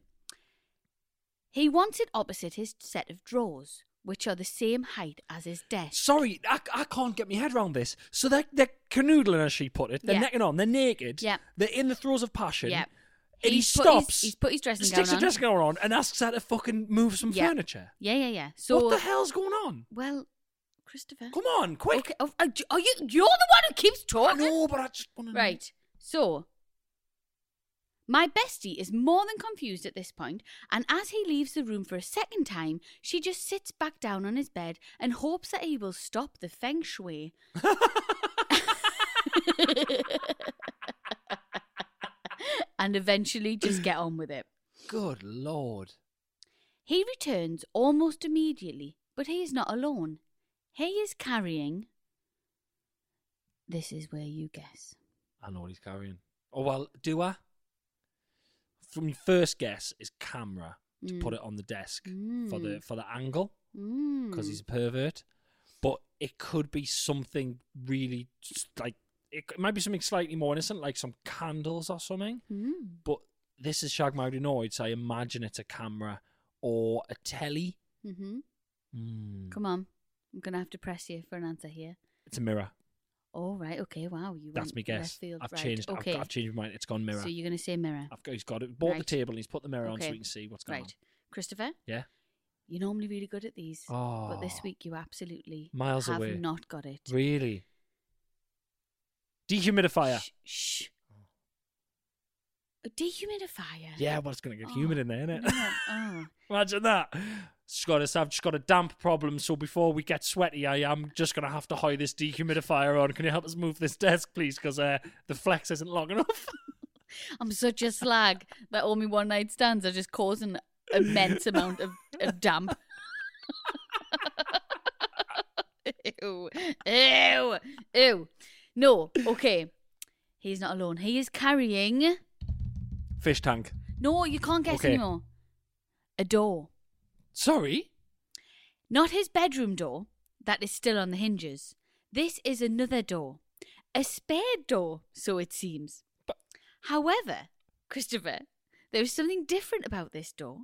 he wants it opposite his set of drawers, which are the same height as his desk. Sorry, I, I can't get my head around this. So they're, they're canoodling, as she put it. They're Yeah. necking on. They're naked. Yeah. They're in the throes of passion. Yeah. And he He's put his- stops. he's put his dressing sticks gown a on. dressing gown on and asks her to fucking move some Yeah. furniture. Yeah, yeah, yeah. So what the hell's going on? Well, Christopher. Come on, quick. Okay. Oh, are you, are you? You're the one who keeps I talking. know, but I just want to Right. So, my bestie is more than confused at this point, and as he leaves the room for a second time, she just sits back down on his bed and hopes that he will stop the feng shui. And eventually just get on with it. Good Lord. He returns almost immediately, but he is not alone. He is carrying. This is where you guess. I know what he's carrying. Oh, well, do I? From your first guess is camera to Mm. put it on the desk for the Mm. for the angle Mm. because he's a pervert. But it could be something really just like it, it might be something slightly more innocent, like some candles or something. Mm. But this is Shag Married Annoyed, so I imagine it's a camera or a telly. Mm-hmm. Mm. Come on. I'm going to have to press you for an answer here. It's a mirror. Oh, right. Okay. Wow. You That's went my guess. left field. I've right. changed. Okay. I've, I've changed my mind. It's gone mirror. So you're going to say mirror. I've got, he's got it. Bought the Right. table and he's put the mirror on so Okay. we can see what's going Right. Christopher? on. Yeah. You're normally really good at these. Oh. But this week you absolutely Miles have away. not got it. Really? Dehumidifier. Shh. shh. A dehumidifier? Yeah, well, it's going to get Oh, humid in there, isn't it? no. Oh. Imagine that. She's got a, I've just got a damp problem, so before we get sweaty, I am just going to have to hide this dehumidifier on. Can you help us move this desk, please? Because uh, the flex isn't long enough. I'm such a slag that all my one night stands are just causing immense amount of, of damp. Ew. Ew. Ew. No. Okay. He's not alone. He is carrying. Fish tank. No, you can't guess Okay. anymore. A door. Sorry? Not his bedroom door. That is still on the hinges. This is another door. A spare door, so it seems. But- However, Christopher, there is something different about this door.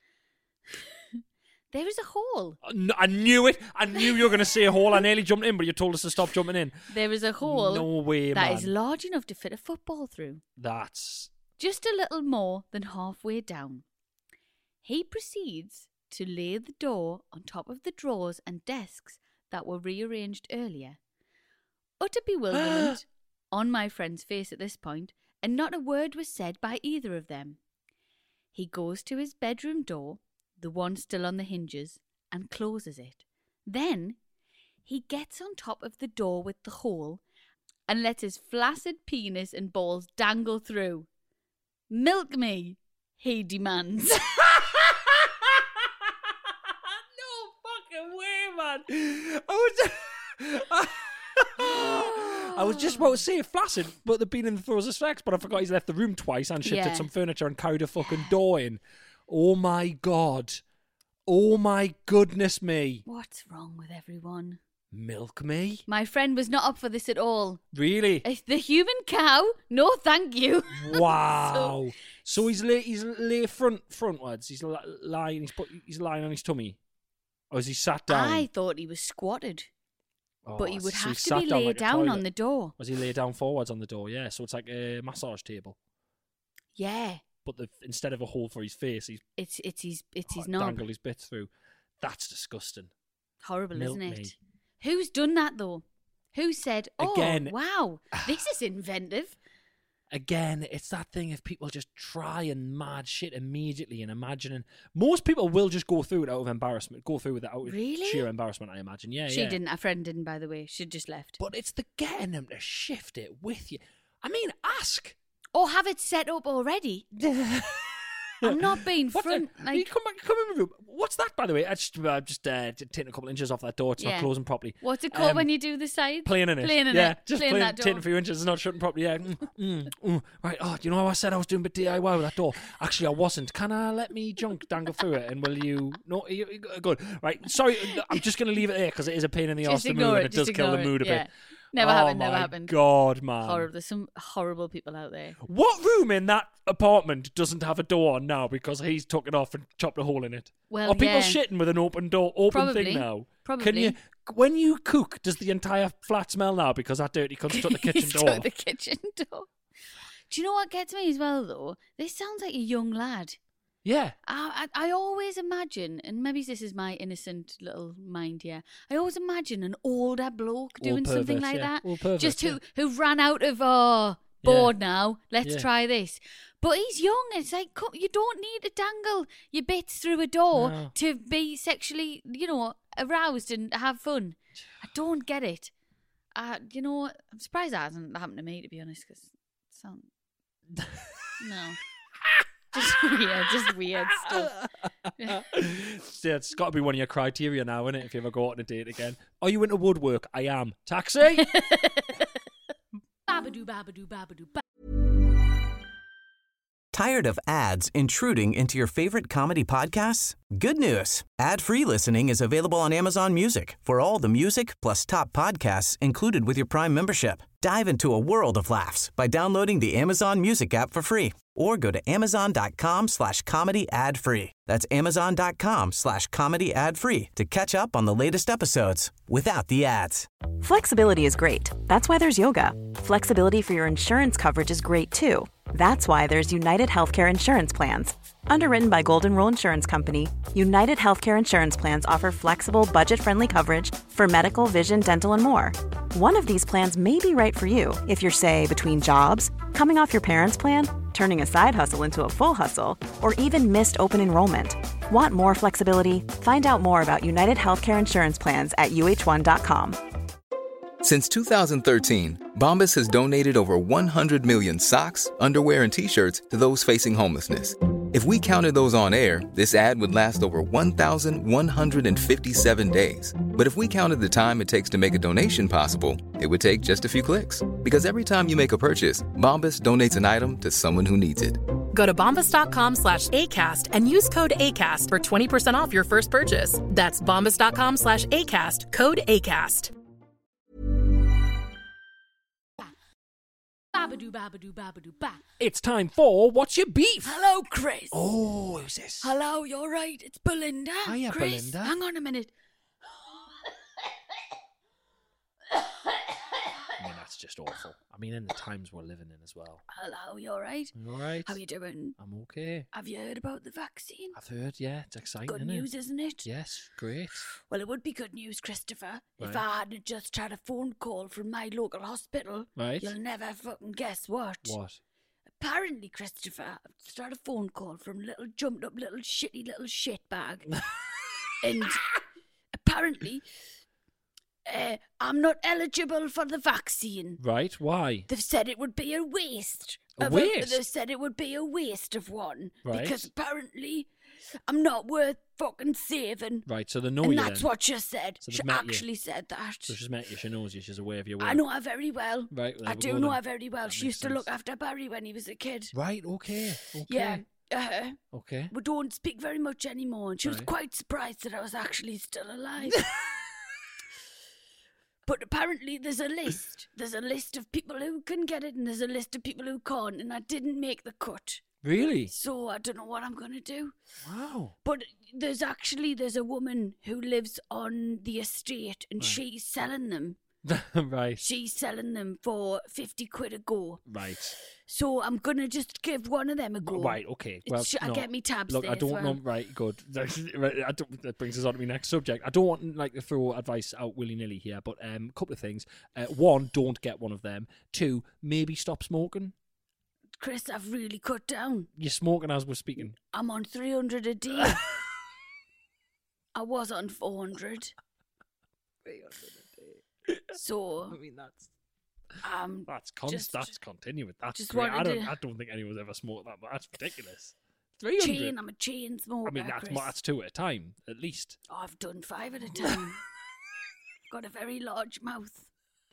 There is a hole. Uh, no, I knew it. I knew you were going to say a hole. I nearly jumped in, but you told us to stop jumping in. There is a hole No way, that man. is large enough to fit a football through. That's... Just a little more than halfway down. He proceeds to lay the door on top of the drawers and desks that were rearranged earlier. Utter bewilderment on my friend's face at this point, and not a word was said by either of them. He goes to his bedroom door, the one still on the hinges, and closes it. Then he gets on top of the door with the hole and lets his flaccid penis and balls dangle through. "Milk me," he demands. No fucking way, man. I was, I was just about to say flaccid, but they've been in the throes of sex, but I forgot he's left the room twice and shifted Yeah. some furniture and carried a fucking door in. Oh my God. Oh my goodness me. What's wrong with everyone? Milk me? My friend was not up for this at all. Really? It's the human cow? No, thank you. Wow. So, he's lay, he's lay front frontwards. He's li- lying. He's put, he's lying on his tummy, or is he sat down? I thought he was squatted, Oh, but he would so have he's to sat be down laid like a down toilet. on the door. Was he lay down forwards on the door? Yeah. So it's like a massage table, Yeah, but the, instead of a hole for his face, he's it's it's his it's his oh, knob. dangled his bits through. That's disgusting. Horrible, Milk isn't it? me. Who's done that though? Who said, "Oh, Again- wow, this is inventive"? Again, it's that thing if people just try and mad shit immediately and imagining. Most people will just go through it out of embarrassment, go through with it out of Really? sheer embarrassment, I imagine. Yeah, She yeah. didn't. A friend didn't, by the way. She just left. But it's the getting them to shift it with you. I mean, ask. Or have it set up already. I'm not being What front. the- Like, you come back, come in the room. What's that, by the way? I just, uh, just uh, taking a couple inches off that door. It's Yeah. not closing properly. what's it called Um, when you do the side? Playing in it. Playing in yeah, it. just playing playing, that door. taking a few inches and not shutting properly. Yeah. Mm, mm, mm. Right. Oh, do you know how I said I was doing a bit D I Y with that door? Actually, I wasn't. Can I let me junk dangle through it? And will you? No, you, you- good. Right. Sorry, I'm just going to leave it there because it is a pain in the arse Just to move ignore and it. it does just kill the ignore it, mood a yeah. bit. Never oh happened. Never my happened. God, man. Horrible. There's some horrible people out there. What room in that apartment doesn't have a door on now because he's took it off and chopped a hole in it? Well, Are people yeah. shitting with an open door, open Probably. thing now? Probably. Can you, when you cook, does the entire flat smell now because that dirty cunt took the kitchen He's door? took the kitchen door. Do you know what gets me as well, though? This sounds like a young lad. Yeah. I, I, I always imagine, and maybe this is my innocent little mind here, I always imagine an older bloke All doing something perverts, like yeah. that. All perverts, Just who, yeah. who ran out of, oh, bored now, let's Yeah. try this. But he's young. It's like, come, you don't need to dangle your bits through a door No. to be sexually, you know, aroused and have fun. I don't get it. Uh, you know, I'm surprised that hasn't happened to me, to be honest, because sound... no. Just weird, just weird stuff. Yeah, it's got to be one of your criteria now, isn't it? If you ever go out on a date again. Are you into woodwork? I am. Taxi? Babadoo, babadoo, babadoo, ba- Tired of ads intruding into your favorite comedy podcasts? Good news. Ad-free listening is available on Amazon Music for all the music plus top podcasts included with your Prime membership. Dive into a world of laughs by downloading the Amazon Music app for free or go to amazon.com slash comedy ad free. That's amazon.com slash comedy ad free to catch up on the latest episodes without the ads. Flexibility is great. That's why there's yoga. Flexibility for your insurance coverage is great too. That's why there's United Healthcare Insurance Plans. Underwritten by Golden Rule Insurance Company, United Healthcare Insurance Plans offer flexible, budget-friendly coverage for medical, vision, dental, and more. One of these plans may be right for you if you're, say, between jobs, coming off your parents' plan, turning a side hustle into a full hustle, or even missed open enrollment. Want more flexibility? Find out more about United Healthcare Insurance Plans at U H one dot com. Since two thousand thirteen, Bombas has donated over one hundred million socks, underwear, and T-shirts to those facing homelessness. If we counted those on air, this ad would last over one thousand one hundred fifty-seven days. But if we counted the time it takes to make a donation possible, it would take just a few clicks. Because every time you make a purchase, Bombas donates an item to someone who needs it. Go to bombas.com slash ACAST and use code ACAST for twenty percent off your first purchase. That's bombas.com slash ACAST, code ACAST. babadoo, babadoo, babadoo, ba. It's time for What's Your Beef? Hello, Chris. Oh, who's this? Hello, you're right. It's Belinda. Hiya, Chris, Belinda. hang on a minute. I mean, that's That's just awful. I mean, in the times we're living in as well. Hello, you all right? You all right? How you doing? I'm okay. Have you heard about the vaccine? I've heard, yeah, it's exciting, Good isn't news, it? isn't it? Yes, great. Well, it would be good news, Christopher, if Right. I hadn't just had a phone call from my local hospital. Right. You'll never fucking guess what. What? Apparently, Christopher, I've just had a phone call from little jumped up little shitty little shitbag. And apparently, uh, I'm not eligible for the vaccine. Right, why? They've said it would be a waste. A of waste? they've said it would be a waste of one. Right. Because apparently I'm not worth fucking saving. Right, so they know and you that's then. what she said. So they've she met you. actually said that. So she's met you, she knows you, she's aware of your work. I know her very well. Right, there I we do go know then. her very well. That She makes used to look sense. after Barry when he was a kid. Right, okay, okay. Yeah. Uh, Okay. we don't speak very much anymore. And she was Right. quite surprised that I was actually still alive. But apparently there's a list. There's a list of people who can get it and there's a list of people who can't. And I didn't make the cut. Really? So I don't know what I'm going to do. Wow. But there's actually, there's a woman who lives on the estate and Right. she's selling them. Right. She's selling them for fifty quid a go. Right. So I'm going to just give one of them a go. Right, okay. It's Well, sh- I no. get me tabs Look, there I as don't well. know. Right, good. Right, I don't, that brings us on to my next subject. I don't want like to throw advice out willy nilly here, but a um, couple of things. Uh, one, don't get one of them. Two, maybe stop smoking. Chris, I've really cut down. You're smoking as we're speaking. I'm on three hundred a day. I was on four hundred. So, I mean, that's um, that's con- just- that's continuing. That's just great. I wanted don't to- I don't think anyone's ever smoked that, but that's ridiculous. Three hundred. chain, I'm a chain smoker, I mean, that's Chris. mo- that's two at a time at least. Oh, I've done five at a time. Got a very large mouth.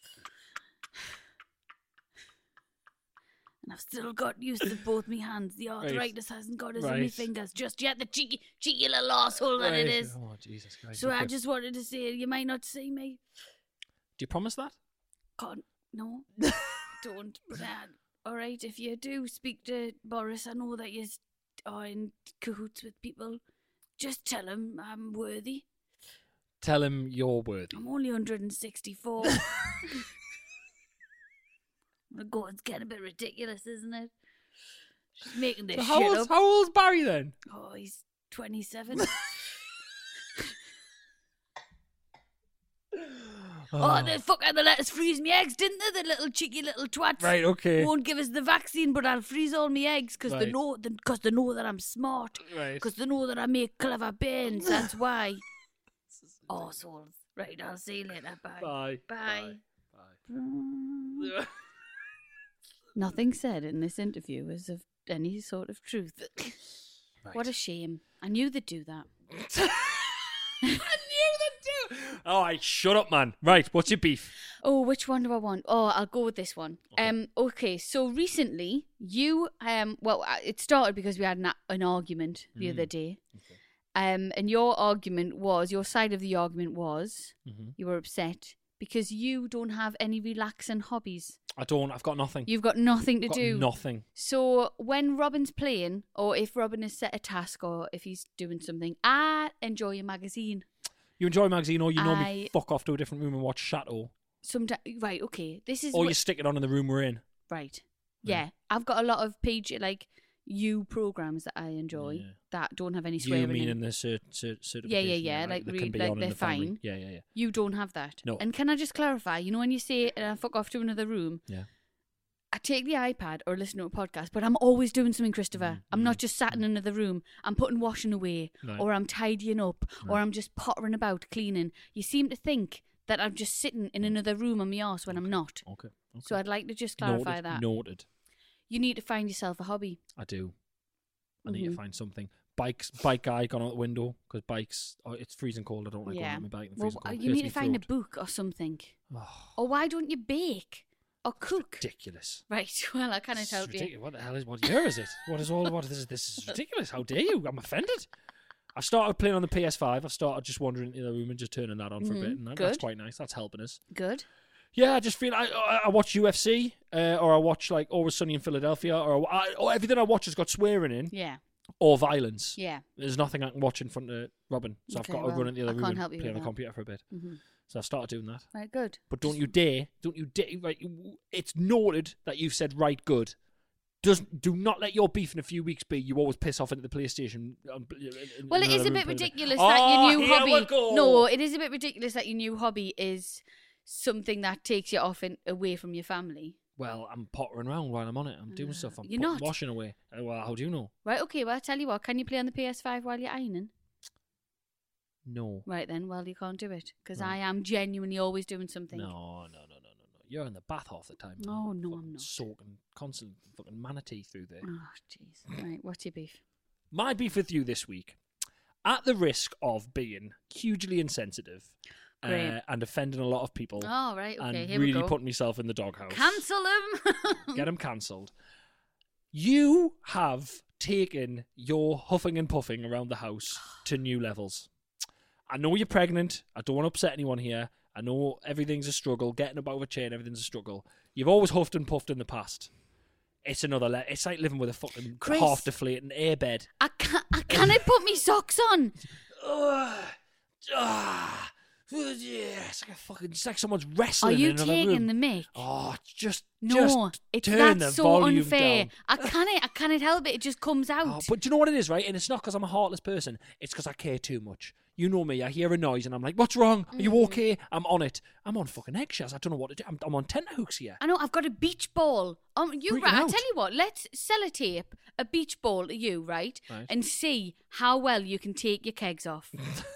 And I've still got use of both my hands. The Right. arthritis hasn't got us in my Right. fingers just yet. The cheeky, cheeky little arsehole that it Right. is. Oh Jesus Christ! So I Okay. just wanted to say, you might not see me. Do you promise that? Can't, no, don't. But uh, all right, if you do speak to Boris, I know that you are in cahoots with people. Just tell him I'm worthy. Tell him you're worthy. I'm only one hundred sixty-four. The God's getting a bit ridiculous, isn't it? She's making this So how shit old's, up. how old's Barry then? Oh, he's twenty-seven. Oh, the fucker, they let us freeze me eggs, didn't they? The little cheeky little twats. Right, okay. Won't give us the vaccine, but I'll freeze all my eggs because they Right. know because they know that I'm smart. Right. Because they know that I make clever bairns. That's why. Arseholes. Right, I'll see you later. Bye. Bye. Bye. Bye. Nothing said in this interview is of any sort of truth. Right. What a shame. I knew they'd do that. I knew that too. All right, shut up, man. Right, what's your beef? Oh, which one do I want? Oh, I'll go with this one. Okay. Um, okay. So recently, you um, well, uh, it started because we had an, an argument the Mm. other day. Um, and your argument was your side of the argument was Mhm. you were upset because you don't have any relaxing hobbies. I don't. I've got nothing. You've got nothing to Got do. nothing. So when Robin's playing, or if Robin has set a task, or if he's doing something, I enjoy a magazine. You enjoy a magazine, or you normally I- fuck off to a different room and watch Chateau, Sometimes, right? Okay, this is or what- you stick it on in the room we're in. right. Yeah, I've got a lot of page like you programs that I enjoy Yeah. that don't have any You swearing mean in. in the cert, cert, certification? Yeah, yeah, yeah, right, like that re- can be like on in they're the family. fine. Yeah, yeah, yeah. You don't have that. No. And can I just clarify? You know when you say uh, fuck off to another room, Yeah. I take the iPad or listen to a podcast, but I'm always doing something, Christopher. Mm, I'm not mm, just sat in another room. I'm putting washing away, Right. or I'm tidying up, or Right. I'm just pottering about cleaning. You seem to think that I'm just sitting in another room on my arse when I'm not. Okay. okay. So I'd like to just clarify Noted, that. Noted. You need to find yourself a hobby. I do. I need Mhm. to find something. Bikes, bike guy gone out the window because bikes. Oh, it's freezing cold. I don't like yeah. going out on my bike in the Well, freezing uh, cold. you need to Hurts me find a throat. book or something. Oh, Or why don't you bake or cook? ridiculous. Right. Well, I cannot This is help you. ridiculous. What the hell is? What year is it? What is all? What this is? This is ridiculous. How dare you? I'm offended. I started playing on the P S five. I started just wandering into the room and just turning that on for a Mhm. bit, and that, that's Good. quite nice. That's helping us. Good. Yeah, I just feel I I, I watch U F C, uh, or I watch like Always Sunny in Philadelphia, or, I, or everything I watch has got swearing in Yeah. or violence. Yeah. There's nothing I can watch in front of Robin, so Okay, I've got to well, run into the I other room can't and help you play on with the that. computer for a bit. hmm So I've started doing that. Right, good. But don't you dare, don't you dare, right, it's noted that you've said right good. Does, do not let your beef in a few weeks be you always piss off into the PlayStation. Well, it is a bit ridiculous oh, that your new here hobby... we go. No, it is a bit ridiculous that your new hobby is something that takes you off and away from your family. Well, I'm pottering around while I'm on it. I'm doing uh, stuff. I'm you're put, not. washing away. Uh, well, how do you know? Right, okay, well, I'll tell you what. Can you play on the P S five while you're ironing? No. Right then, well, you can't do it. Because right. I am genuinely always doing something. No, no, no, no, no, no. You're in the bath half the time. No, no, I'm not. Soaking constant fucking manatee through there. Oh, jeez. Right, what's your beef? My beef with you this week, at the risk of being hugely insensitive uh, and offending a lot of people. Oh, right, okay, and here really we go. putting myself in the doghouse. Cancel him! Get him cancelled. You have taken your huffing and puffing around the house to new levels. I know you're pregnant. I don't want to upset anyone here. I know everything's a struggle. Getting up out of a chair and everything's a struggle. You've always huffed and puffed in the past. It's another le- It's like living with a fucking Chris, half-deflating airbed. I can't, I can't put me socks on. Uh, uh, it's like a fucking. It's like someone's wrestling. Are you in another taking room. the mic? Oh, just no, just it's turn that's the so volume unfair. down. I can't. I can't help it. It just comes out. Oh, but do you know what it is, right? And it's not because I'm a heartless person. It's because I care too much. You know me. I hear a noise and I'm like, "What's wrong? Are you okay?" I'm on it. I'm on fucking eggshells. I don't know what to do. I'm, I'm on tenterhooks here. I know. I've got a beach ball. Um, you. Bring it Right, I out. tell you what. Let's sellotape a beach ball to you, right? Right. And see how well you can take your kegs off.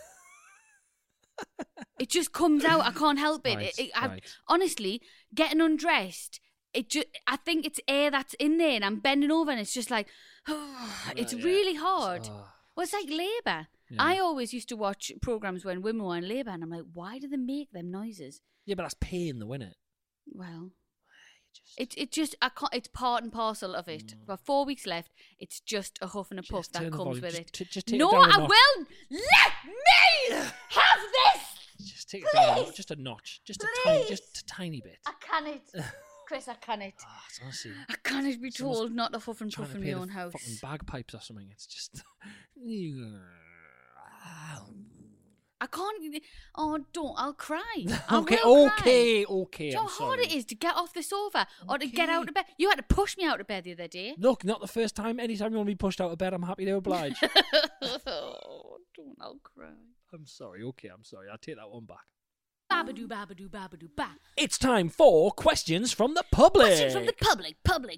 It just comes out. I can't help it. Right, it, it I, right. Honestly, getting undressed. It just. I think it's air that's in there, and I'm bending over, and it's just like, it's Uh, yeah. really hard. Oh. Well, it's like labour. Yeah. I always used to watch programs when women were in labour, and I'm like, why do they make them noises? Yeah, but that's pain, though, isn't it? Well, it it just I can't. It's part and parcel of it. We've got four weeks left. It's just a huff and a puff Just that turn the comes volume. with Just it. t- just take it no, down a I notch. will. Let me have this. Just take it down, Please. just a notch, just a tiny, Please. just a tiny bit. I cannot, Chris. I cannot. Oh, it's honestly, I cannot be someone's told not to huff and trying puff to in play my the own house. fucking bagpipes or something. It's just. I can't. Oh, don't! I'll cry. I okay, will cry. okay, okay. Do you know I'm how hard sorry. it is to get off the sofa or to get Okay. out of bed? You had to push me out of bed the other day. Look, not the first time. Anytime you want to be pushed out of bed, I'm happy to oblige. Oh, don't! I'll cry. I'm sorry. Okay, I'm sorry. I'll take that one back. Babadoo, babadoo, babadoo, ba. It's time for questions from the public. Questions from the public. Public.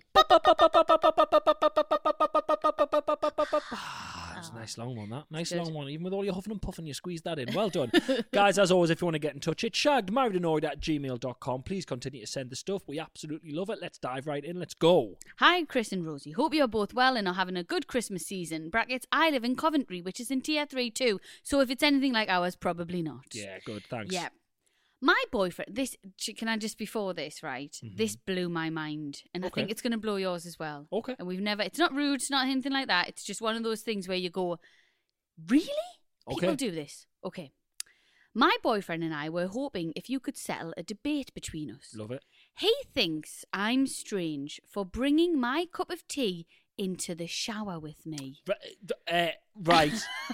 Ah, it's a nice long one, that. Nice long one. Even with all your huffing and puffing, you squeezed that in. Well done. Guys, as always, if you want to get in touch, it's shaggedmarriedannoyed at gmail dot com. Please continue to send the stuff. We absolutely love it. Let's dive right in. Let's go. Hi, Chris and Rosie. Hope you're both well and are having a good Christmas season. Brackets, I live in Coventry, which is in tier three too. So if it's anything like ours, probably not. Yeah, good. Thanks. Yeah. My boyfriend, this, can I just before this, right? Mm-hmm. This blew my mind. And I Okay. think it's going to blow yours as well. Okay. And we've never, it's not rude, it's not anything like that. It's just one of those things where you go, really? People Okay. do this. Okay. My boyfriend and I were hoping if you could settle a debate between us. Love it. He thinks I'm strange for bringing my cup of tea into the shower with me. Uh, right.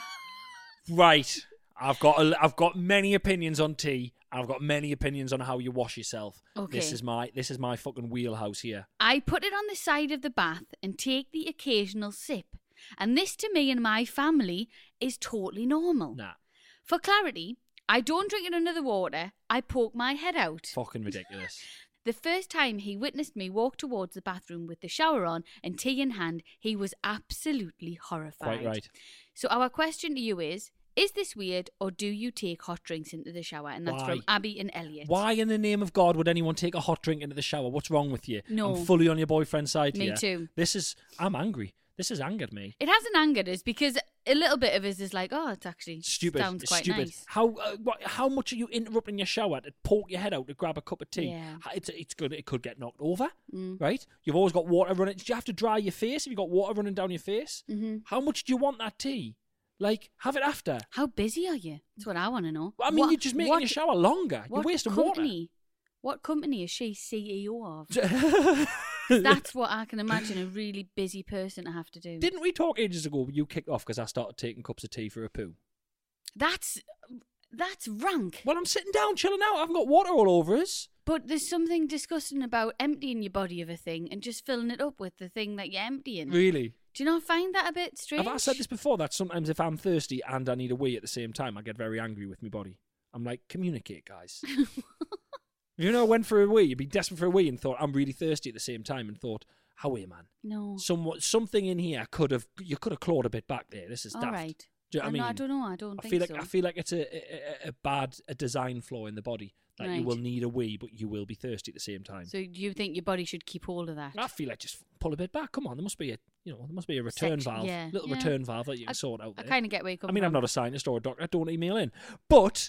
right. I've got a, I've got many opinions on tea. I've got many opinions on how you wash yourself. Okay. This is my this is my fucking wheelhouse here. I put it on the side of the bath and take the occasional sip. And this to me and my family is totally normal. Nah. For clarity, I don't drink it under the water. I poke my head out. Fucking ridiculous. The first time he witnessed me walk towards the bathroom with the shower on and tea in hand, he was absolutely horrified. Quite right. So our question to you is, is this weird or do you take hot drinks into the shower? And that's Why? from Abby and Elliot. Why in the name of God would anyone take a hot drink into the shower? What's wrong with you? No. I'm fully on your boyfriend's side Me here. too. This is I'm angry. This has angered me. It hasn't angered us because a little bit of us is like, oh, it's actually Stupid. sounds It's quite stupid. nice. How uh, what, how much are you interrupting your shower to poke your head out to grab a cup of tea? Yeah. It's it's good. It could get knocked over, Mm. right? You've always got water running. Do you have to dry your face if you've got water running down your face? Mm-hmm. How much do you want that tea? Like, have it after. How busy are you? That's what I want to know. I mean, What- you're just making what- your shower longer. You're what wasting company, What company is she C E O of? water. That's what I can imagine a really busy person to have to do. Didn't we talk ages ago? You kicked off because I started taking cups of tea for a poo. That's That's rank. Well, I'm sitting down, chilling out. I haven't got water all over us. But there's something disgusting about emptying your body of a thing and just filling it up with the thing that you're emptying. Really? Do you not find that a bit strange? Have I said this before? That sometimes if I'm thirsty and I need a wee at the same time, I get very angry with my body. I'm like, communicate, guys. You know, I went for a wee, you'd be desperate for a wee and thought, I'm really thirsty at the same time, and thought, how are you, man? No. Somewhat, something in here could have, you could have clawed a bit back there. This is All daft. right. Do you know what I Uh, mean? no, I don't know. I don't I think feel like so. I feel like it's a, a, a bad a design flaw in the body that you Right. will need a wee, but you will be thirsty at the same time. So do you think your body should keep hold of that? I feel like just pull a bit back. Come on, there must be a you know there must be a return Section, valve, yeah. little Yeah. return valve that you can I- sort out I there. kind of get where you come I mean, from. I'm not a scientist or a doctor. Don't email in, but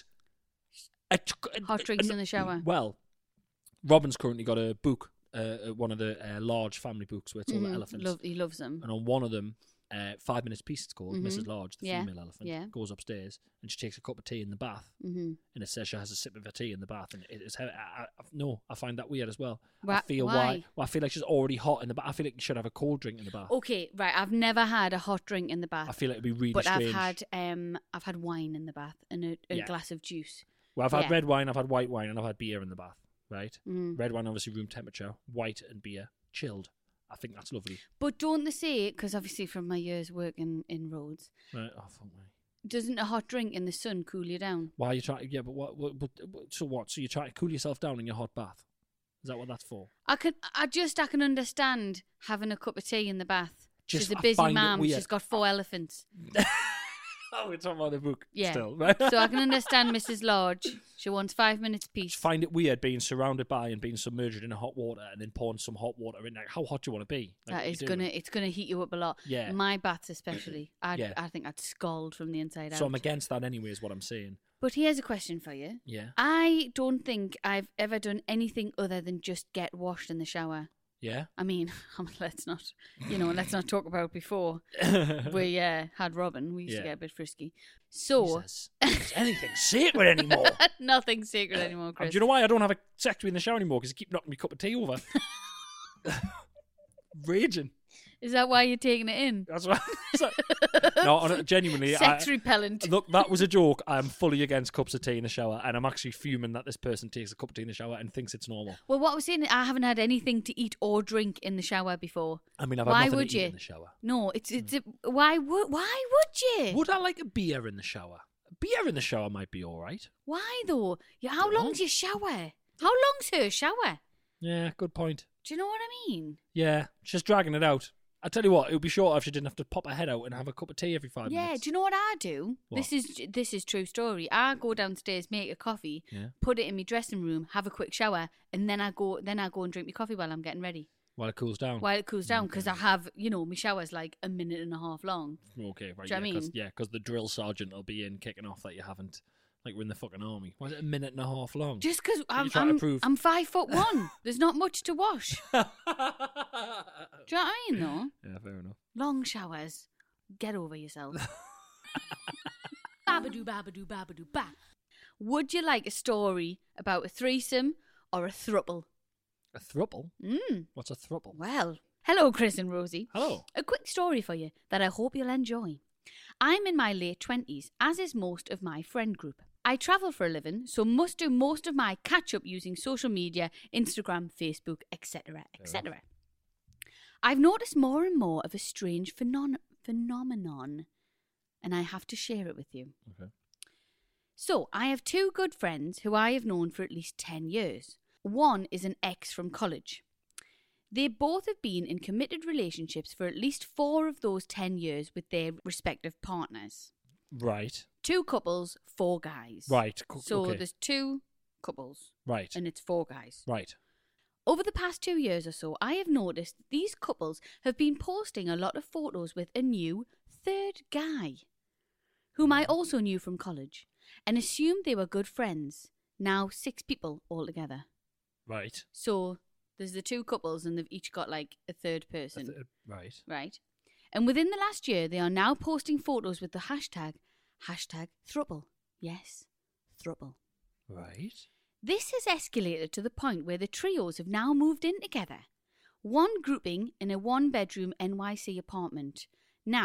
a, Hot drinks in the shower. Well, Robin's currently got a book, uh, one of the uh, large family books where it's all the Mhm. elephants, Love, he loves them. and on one of them. Uh, five minutes piece, it's called. Mhm. Missus Large, the Yeah. female elephant, Yeah. goes upstairs and she takes a cup of tea in the bath, Mm-hmm. and it says she has a sip of her tea in the bath, and it is. I, I, I, no, I find that weird as well. I Wha- feel why? why? Well, I feel like she's already hot in the bath. I feel like you should have a cold drink in the bath. Okay, right. I've never had a hot drink in the bath. I feel like it'd be really but strange. I've had um, I've had wine in the bath and a, a Yeah. glass of juice. Well, I've had yeah. red wine, I've had white wine, and I've had beer in the bath. Right, Mm. red wine obviously room temperature, white and beer chilled. I think that's lovely. But don't they say, because obviously from my years working in roads, Right. Oh, fuck me. doesn't a hot drink in the sun cool you down? Why are you trying? Yeah, but what, what, what? So what? So you're trying to cool yourself down in your hot bath? Is that what that's for? I can, I just, I can understand having a cup of tea in the bath. Just- She's a I busy find it mum. weird. She's got four elephants. Oh, we're talking about the book Yeah. still, right? So I can understand Missus Lodge. She wants five minutes peace. Just find it weird being surrounded by and being submerged in a hot water and then pouring some hot water in. Like, how hot do you want to be? Like, That what is you gonna, doing? it's gonna heat you up a lot. Yeah. My baths especially. I, Yeah. I think I'd scald from the inside out. So I'm against that anyway, is what I'm saying. But here's a question for you. Yeah. I don't think I've ever done anything other than just get washed in the shower. Yeah. I mean, let's not, you know, let's not talk about before we uh, had Robin. We used Yeah. to get a bit frisky. So, Jesus. Is anything sacred anymore? nothing sacred anymore, Um, Chris. do you know why I don't have a sex with you in the shower anymore? Because you keep knocking my cup of tea over. Raging. Is that why you're taking it in? That's right. No, on- genuinely. Sex I, repellent. Look, that was a joke. I'm fully against cups of tea in the shower, and I'm actually fuming that this person takes a cup of tea in the shower and thinks it's normal. Well, what I was saying, I haven't had anything to eat or drink in the shower before. I mean, I've Why had nothing would to eat you? in the shower. No, it's it's. A, why would why would you? Would I like a beer in the shower? A beer in the shower might be all right. Why though? Yeah, how Dunno. long's your shower? How long's her shower? Yeah, good point. Do you know what I mean? Yeah, she's dragging it out. I tell you what, it would be shorter if she didn't have to pop her head out and have a cup of tea every five yeah. minutes. Do you know what I do? What? This is this is true story. I go downstairs, make a coffee, Yeah. put it in my dressing room, have a quick shower, and then I go then I go and drink my coffee while I'm getting ready. While it cools down. While it cools down, because I have, you know, my shower's like a minute and a half long. Okay, right. Do you know yeah, what I 'cause- mean? yeah, because the drill sergeant will be in kicking off that you haven't. Like we're in the fucking army. Why is it a minute and a half long? Just because you I'm trying to I'm, prove? I'm five foot one. There's not much to wash. Do you know what I mean, though? Yeah, fair enough. Long showers. Get over yourself. Babadoo, babadoo, babadoo, ba. Would you like a story about a threesome or a throuple? A throuple? Mm. What's a throuple? Well, hello, Chris and Rosie. Hello. A quick story for you that I hope you'll enjoy. I'm in my late twenties, as is most of my friend group. I travel for a living, so must do most of my catch-up using social media, Instagram, Facebook, et cetera, et cetera. I've noticed more and more of a strange phenon- phenomenon, and I have to share it with you. Okay. So, I have two good friends who I have known for at least ten years. One is an ex from college. They both have been in committed relationships for at least four of those ten years with their respective partners. Right. Two couples, four guys. Right. Co- So okay. there's two couples Right. and it's four guys. Right. Over the past two years or so, I have noticed that these couples have been posting a lot of photos with a new third guy, whom I also knew from college, and assumed they were good friends. Now six people altogether. Right. So there's the two couples and they've each got like a third A person. th- right. Right. And within the last year, they are now posting photos with the hashtag, hashtag throuple. Yes, throuple. Right. This has escalated to the point where the trios have now moved in together. One grouping in a one-bedroom N Y C apartment. Now,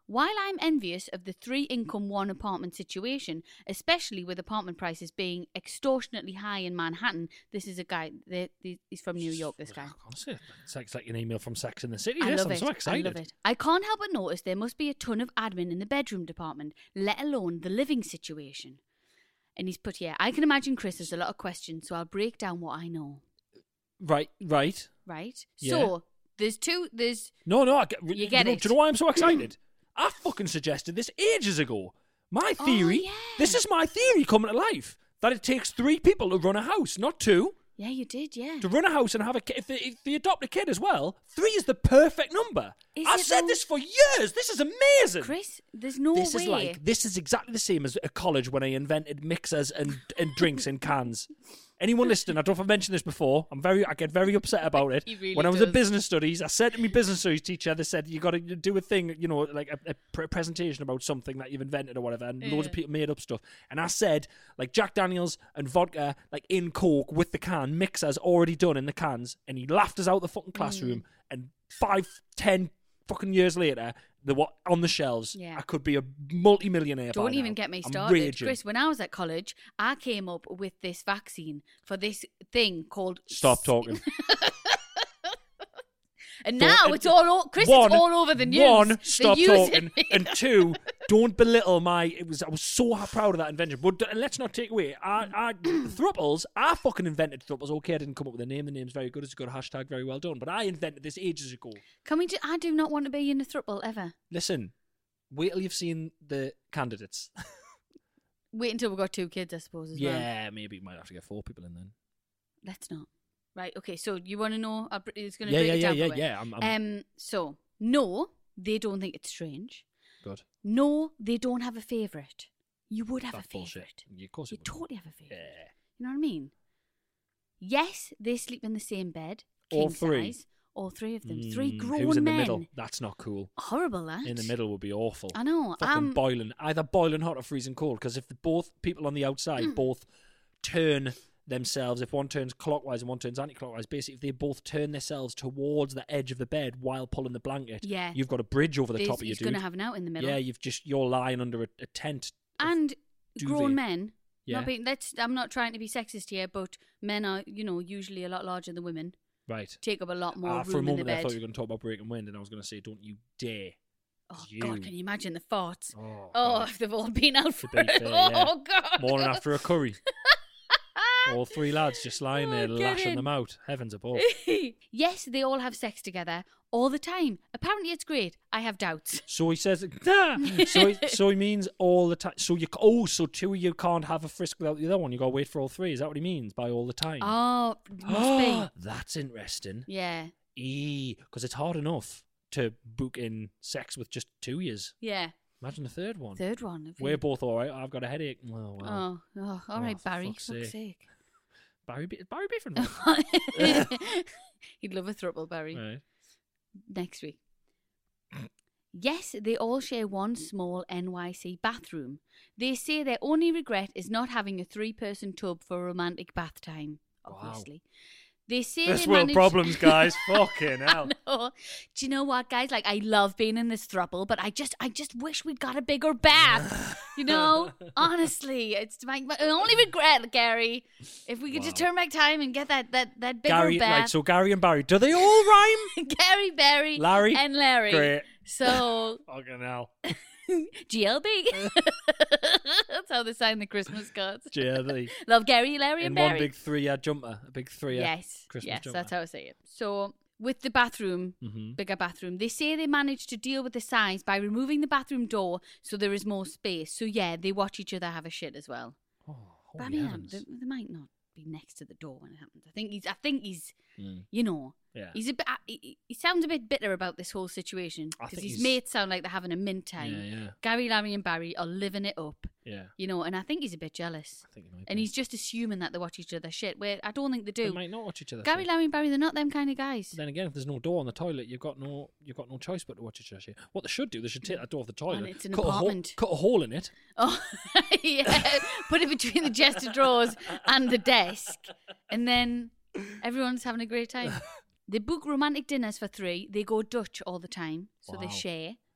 While I'm envious of the three-income, one-apartment situation, especially with apartment prices being extortionately high in Manhattan, this is a guy, the, the, he's from New York, this guy. Honestly, it's like, it's like an email from Sex in the City. I This. love I'm it. so excited. I love it. I can't help but notice there must be a ton of admin in the bedroom department, let alone the living situation. And he's put here, I can imagine Chris has a lot of questions, so I'll break down what I know. Right, right. Right? Yeah. So, there's two, there's... No, no, I get, You you get know, it. Do you know why I'm so excited? I fucking suggested this ages ago. My theory, Oh, yeah. this is my theory coming to life, that it takes three people to run a house, not two. Yeah, you did, yeah. To run a house and have a kid, if they, if they adopt a kid as well, three is the perfect number. Is I've it said though? this for years. This is amazing. Chris, there's no this way. is like this is exactly the same as at college when I invented mixers and, and drinks in cans. Anyone listening, I don't know if I've mentioned this before. I'm very, I get very upset about it. He really when I was does. at business studies, I said to my business studies teacher, they said you got to do a thing, you know, like a, a pre- presentation about something that you've invented or whatever, and loads of people made up stuff. And I said like Jack Daniels and vodka, like in Coke with the can, mixers already done in the cans, and he laughed us out the fucking classroom. Mm. And five, ten fucking years later, they were on the shelves. Yeah. I could be a multi-millionaire. Don't by even now. get me I'm started. raging. Chris, when I was at college, I came up with this vaccine for this thing called... Stop talking. And Don't- now and- it's all over... Chris, one, it's all over the news. One, They're stop using talking, it. and two, don't belittle my. It was I was so proud of that invention. But d- let's not take away. I, I, thruples. I fucking invented thruples. Okay, I didn't come up with a name. The name's very good. It's a good hashtag. Very well done. But I invented this ages ago. Can we... Do, I do not want to be in a throuple, ever. Listen, wait till you've seen the candidates. Wait until we've got two kids, I suppose, as well. Yeah, maybe you might have to get four people in then. Let's not. Right, okay, so you want to know... I'll br- It's going to Yeah, break yeah, it yeah, down yeah, for you. yeah. I'm, I'm Um, so, no, they don't think it's strange. good. No, they don't have a favourite. You would have That's a bullshit. favourite. Yeah, of course You it would. totally have a favourite. Yeah. You know what I mean? Yes, they sleep in the same bed. All King three? size. All three of them. Three Mm, grown Who's in men. the middle? That's not cool. Horrible, that. In the middle would be awful. I know. Fucking Um, boiling, either boiling hot or freezing cold. Because if the both people on the outside Mm. both turn themselves, if one turns clockwise and one turns anti-clockwise, basically if they both turn themselves towards the edge of the bed while pulling the blanket, Yeah. you've got a bridge over the there's- top of you, he's dude. going to have an out in the middle. Yeah, you've just you're lying under a, a tent. of And duvet. grown men. Yeah. Not being, let's, I'm not trying to be sexist here, but men are, you know, usually a lot larger than women. Right. Take up a lot more Ah, room for a in the moment, there, I bed. thought you were going to talk about breaking wind, and I was going to say, "Don't you dare!" Oh you. God, can you imagine the farts? Oh, Oh, God. if they've all been out for be it. fair, Oh yeah. God. Morning after a curry. All three lads just lying there, Oh, get lashing in. them out. Heavens above. Yes, they all have sex together all the time. Apparently, it's great. I have doubts. So he says, ah! so, he, so he means all the time. So you, oh, so two of you can't have a frisk without the other one. You got to wait for all three. Is that what he means by all the time? Oh, must be. That's interesting. Yeah, Because it's hard enough to book in sex with just two years. yeah. Imagine the third one. Third one. if We're you- both all right. I've got a headache. Oh, wow. Oh, oh, all Oh, right, for Barry. fuck's Fuck's sake. sake. Barry, Be- Barry Biffin. He'd love a throuple, Barry. Right. Next week. Yes, they all share one small N Y C bathroom. They say their only regret is not having a three-person tub for romantic bath time. Wow. Obviously, they say First they world manage- problems, guys. Fucking hell. No. Do you know what, guys? Like, I love being in this throuple, but I just, I just wish we'd got a bigger bath. You know, honestly, it's my, my only regret, Gary. If we could just Wow. turn back time and get that, that, that bigger Gary, bath. right, so Gary and Barry, do they all rhyme? Gary, Barry, Larry? and Larry. Great. So Fucking hell. G L B. That's how they sign the Christmas cards. G L B. Love Gary, Larry, In and one Barry. big three-yard jumper. A big three-yard Yes, Christmas yes, jumper. that's how I say it. So with the bathroom, Mhm. bigger bathroom, they say they managed to deal with the size by removing the bathroom door so there is more space. So yeah, they watch each other have a shit as well. Oh, But I holy mean, um, heavens. they, they might not be next to the door when it happens. I think he's. I think he's. Mm. You know. Yeah. He's a bit. uh, He, he sounds a bit bitter about this whole situation I because think his he's- mates sound like they're having a mint time. Yeah, yeah. Gary, Larry, and Barry are living it up. Yeah. You know, and I think he's a bit jealous. I think he might And be. he's just assuming that they watch each other shit. Where I don't think they do. They might not watch each other. Gary, shit. Larry, and Barry, they're not them kind of guys. Then again, if there's no door on the toilet, you've got no you've got no choice but to watch each other shit. What they should do, they should take that door off the toilet, it's an cut, a hole, apartment. cut a hole in it. Oh, yeah. Put it between the chest of drawers and the desk. And then everyone's having a great time. They book romantic dinners for three. They go Dutch all the time. So they Wow. share.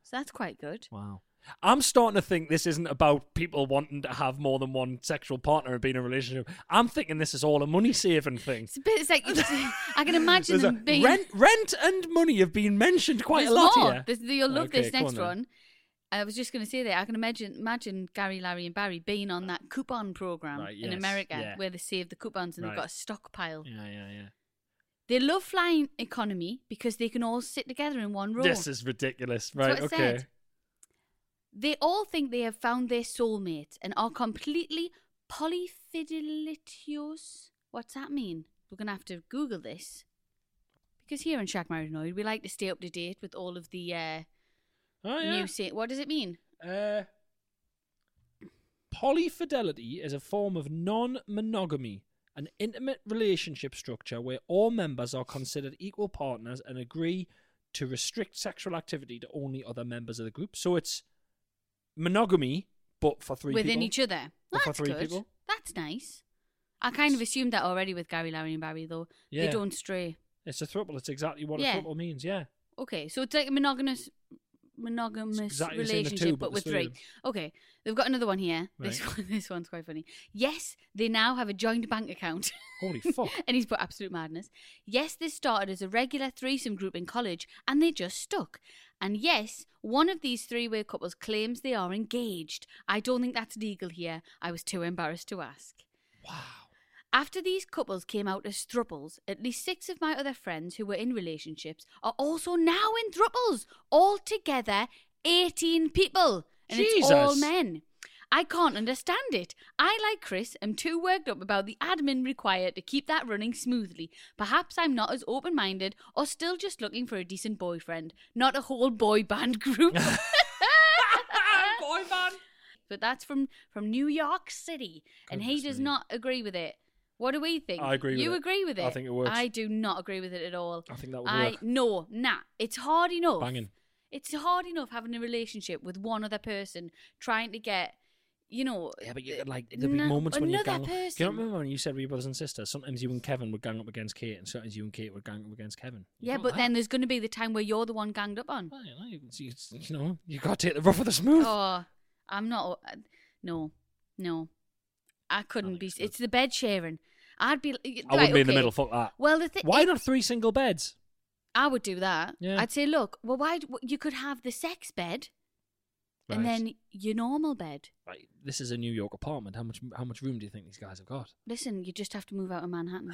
So that's quite good. Wow. I'm starting to think this isn't about people wanting to have more than one sexual partner and be in a relationship. I'm thinking this is all a money-saving thing. It's a bit. It's like I can imagine There's them a- being rent, rent and money have been mentioned quite There's a lot more. here. There's- you'll love Okay, this go on next then. one. I was just going to say that I can imagine imagine Gary, Larry, and Barry being on that coupon program Right, in yes, America yeah. where they save the coupons and Right. they've got a stockpile. Yeah, yeah, yeah. They love flying economy because they can all sit together in one row. This is ridiculous. That's Right, what it okay. said. They all think they have found their soulmate and are completely polyfidelitious. What's that mean? We're going to have to Google this. Because here in Shack Married Annoyed, we like to stay up to date with all of the uh, Oh, yeah. new... Sa- what does it mean? Uh, polyfidelity is a form of non-monogamy, an intimate relationship structure where all members are considered equal partners and agree to restrict sexual activity to only other members of the group. So it's monogamy, but for three Within people. each other. But for That's three good. people. That's nice. I kind of assumed that already with Gary, Larry, and Barry, though. Yeah. They don't stray. It's a throuple. It's exactly what Yeah. a throuple means, yeah. Okay, so it's like a monogamous monogamous It's exactly the same with relationship, two, but, but with there's three three. of them. Okay, they've got another one here. This Right. one, this one's quite funny. Yes, they now have a joint bank account. Holy fuck. And he's put absolute madness. Yes, this started as a regular threesome group in college, and they just stuck. And yes, one of these three-way couples claims they are engaged. I don't think that's legal here. I was too embarrassed to ask. Wow. After these couples came out as thruples, at least six of my other friends who were in relationships are also now in thruples. Altogether, eighteen people. And it's all Jesus. men. I can't understand it. I, like Chris, am too worked up about the admin required to keep that running smoothly. Perhaps I'm not as open-minded or still just looking for a decent boyfriend, not a whole boy band group. Boy band. But that's from, from New York City, and he Goodness does me. not agree with it. What do we think? I agree with You it. agree with it? I think it works. I do not agree with it at all. I think that would I work. no, nah. It's hard enough. Banging. It's hard enough having a relationship with one other person, trying to get, you know. Yeah, but you get like there'd be no- moments when you another gang. person. Do you not remember when you said with your brothers and sisters? Sometimes you and Kevin would gang up against Kate, and sometimes you and Kate would gang up against Kevin. You Yeah, got but that. then there's going to be the time where you're the one ganged up on. Well, you know, you, you, you know, you got to take the rough with the smooth. Oh, I'm not. uh, No, no, I couldn't think be. it's good. It's the bed sharing. I'd be. I wouldn't be in the middle. Fuck that. Well, the thing. Why not three single beds? I would do that. Yeah. I'd say, look, well, why d- you could have the sex bed, and Right. then your normal bed. Right, this is a New York apartment. How much? How much room do you think these guys have got? Listen, you just have to move out of Manhattan.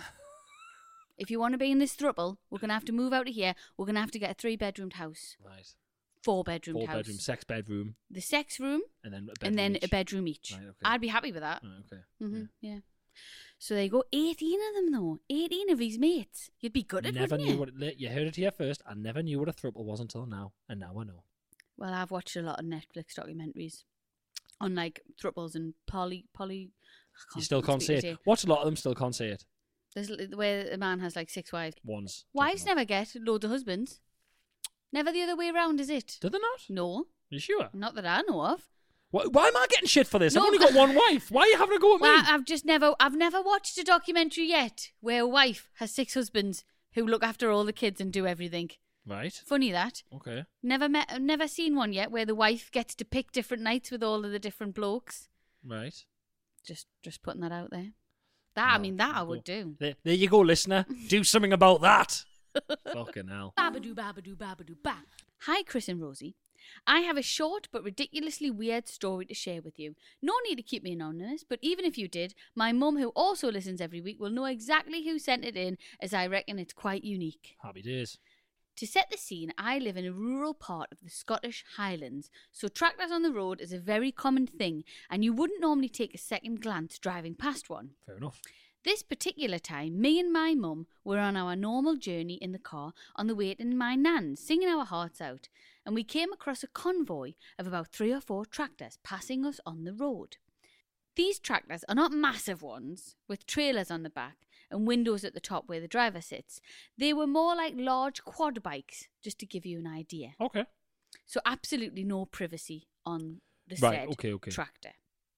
If you want to be in this throuple, we're gonna have to move out of here. We're gonna have to get a three-bedroomed house, Right, four-bedroomed four house, bedroom, sex bedroom, the sex room, and then a bedroom and then each. a bedroom each. Right, okay. I'd be happy with that. Right, okay. hmm yeah. So there you go. Eighteen of them though. Eighteen of his mates. You'd be good at it, Never wouldn't knew you? what it, you heard it here first. I never knew what a throuple was until now, and now I know. Well, I've watched a lot of Netflix documentaries on like thruples and poly poly. I You still can't say speak it. Watch a lot of them. Still can't say it. There's l- where a man has like six wives. Ones. Wives definitely. never get loads of husbands. Never the other way around, is it? Do they not? No, You sure? not that I know of. Why, why am I getting shit for this? No, I've only got one wife. Why are you having a go at Well, me? I've just never, I've never watched a documentary yet where a wife has six husbands who look after all the kids and do everything. Right. Funny that. Okay. Never met, never seen one yet where the wife gets to pick different nights with all of the different blokes. Right. Just, just putting that out there. That I No, mean, that I go. would do. There, there you go, listener. Do something about that. Fucking hell. Babadoo, babadoo, babadoo, ba. Hi, Chris and Rosie. I have a short but ridiculously weird story to share with you. No need to keep me anonymous, but even if you did, my mum, who also listens every week, will know exactly who sent it in, as I reckon it's quite unique. Happy days. To set the scene, I live in a rural part of the Scottish Highlands, so tractors on the road is a very common thing, and you wouldn't normally take a second glance driving past one. Fair enough. This particular time, me and my mum were on our normal journey in the car on the way to my nan's, singing our hearts out, and we came across a convoy of about three or four tractors passing us on the road. These tractors are not massive ones, with trailers on the back and windows at the top where the driver sits. They were more like large quad bikes, just to give you an idea. Okay. So absolutely no privacy on the Right, said okay, okay. tractor.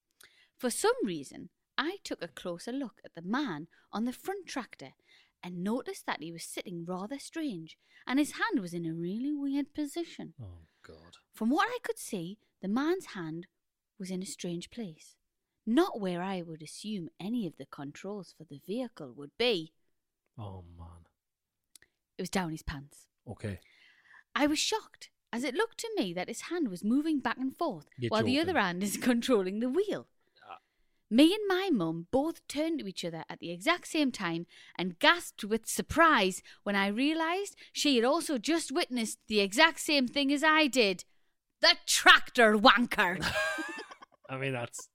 For some reason, I took a closer look at the man on the front tractor and noticed that he was sitting rather strange and his hand was in a really weird position. Oh, God. From what I could see, the man's hand was in a strange place. Not where I would assume any of the controls for the vehicle would be. Oh, man. It was down his pants. Okay. I was shocked, as it looked to me that his hand was moving back and forth, You're while the joking. other hand is controlling the wheel. Uh. Me and my mum both turned to each other at the exact same time and gasped with surprise when I realised she had also just witnessed the exact same thing as I did. The tractor wanker. I mean, that's...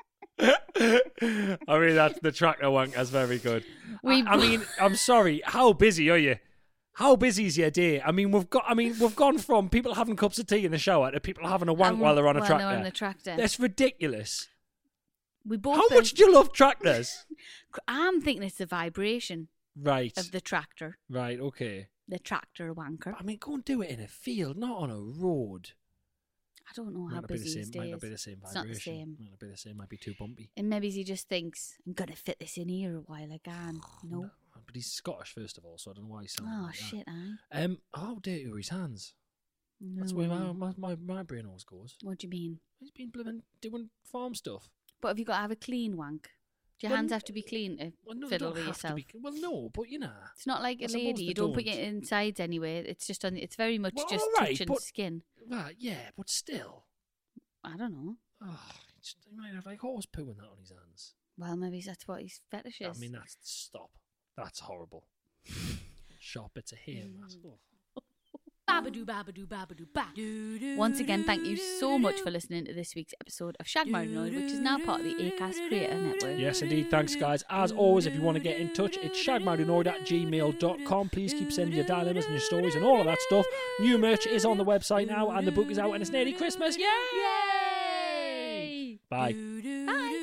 I mean, that's the tractor wank. That's very good. We- I, I mean, I'm sorry. How busy are you? How busy is your day? I mean, we've got. I mean, we've gone from people having cups of tea in the shower to people having a wank Um, while they're on a while tractor. they're on the tractor. That's ridiculous. We both How been- much do you love tractors? I'm thinking it's the vibration Right. of the tractor. Right. Okay. The tractor wanker. I mean, go and do it in a field, not on a road. I don't know Might how not be the busy same. his Might day not is. be the same It's vibration. not the same. Might not be the same. Might be too bumpy. And maybe he just thinks, I'm going to fit this in here while I can. No. No, but he's Scottish first of all, so I don't know why he's sounding Oh, like that. shit, aye. Um, how dirty were his hands? That's No. where my, my my my brain always goes. What do you mean? He's been blooming doing farm stuff. But have you got to have a clean wank? Do your Well, hands have to be clean to Well, no, they fiddle don't with have to yourself? be. Well, no, but you know. It's not like I a suppose lady. they You don't, put don't. it insides anyway. It's just on. It's very much Well, just all right, touching but- skin. Right, yeah, but still. I don't know. Oh, he just- he might have like horse poo and that on his hands. Well, maybe that's what his fetish is. I mean, that's stop. That's horrible. Sharp bits of hair. That's, oh. Babadoo, babadoo, babadoo, ba. Once again, thank you so much for listening to this week's episode of Shag Marinoid, which is now part of the Acast Creator Network. Yes, indeed. Thanks, guys. As always, if you want to get in touch, it's shagmarinoid at gmail dot com. Please keep sending your dilemmas and your stories and all of that stuff. New merch is on the website now, and the book is out, and it's nearly Christmas. Yay! Yay! Bye. Bye.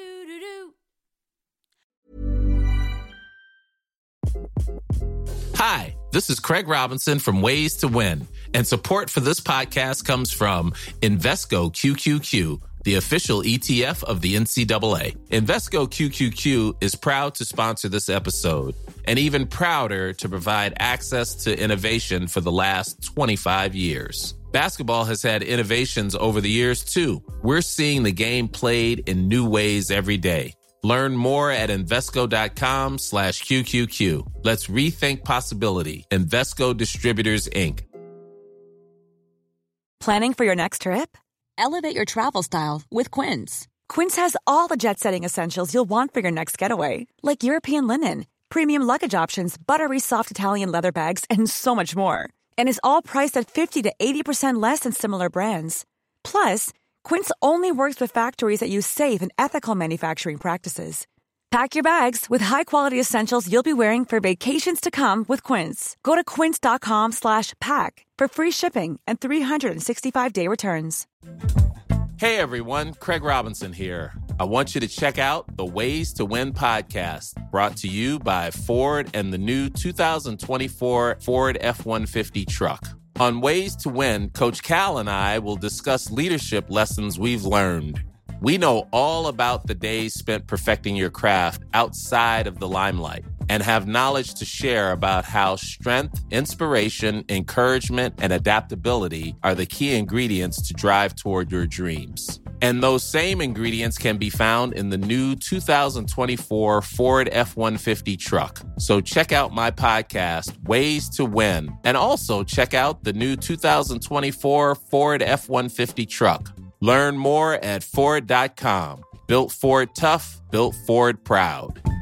Hi, this is Craig Robinson from Ways to Win, and support for this podcast comes from Invesco Q Q Q, the official E T F of the N C double A. Invesco Q Q Q is proud to sponsor this episode, and even prouder to provide access to innovation for the last twenty-five years. Basketball has had innovations over the years, too. We're seeing the game played in new ways every day. Learn more at Invesco.com slash QQQ. Let's rethink possibility. Invesco Distributors, Incorporated. Planning for your next trip? Elevate your travel style with Quince. Quince has all the jet-setting essentials you'll want for your next getaway, like European linen, premium luggage options, buttery soft Italian leather bags, and so much more. And is all priced at fifty to eighty percent less than similar brands. Plus, Quince only works with factories that use safe and ethical manufacturing practices. Pack your bags with high-quality essentials you'll be wearing for vacations to come with Quince. Go to quince.com slash pack for free shipping and three sixty-five day returns. Hey everyone, Craig Robinson here. I want you to check out the Ways to Win podcast, brought to you by Ford and the new two thousand twenty-four Ford F one fifty truck. On Ways to Win, Coach Cal and I will discuss leadership lessons we've learned. We know all about the days spent perfecting your craft outside of the limelight and have knowledge to share about how strength, inspiration, encouragement, and adaptability are the key ingredients to drive toward your dreams. And those same ingredients can be found in the new two thousand twenty-four Ford F one fifty truck. So check out my podcast, Ways to Win, and also check out the new two thousand twenty-four Ford F one fifty truck. Learn more at Ford dot com. Built Ford tough, built Ford proud.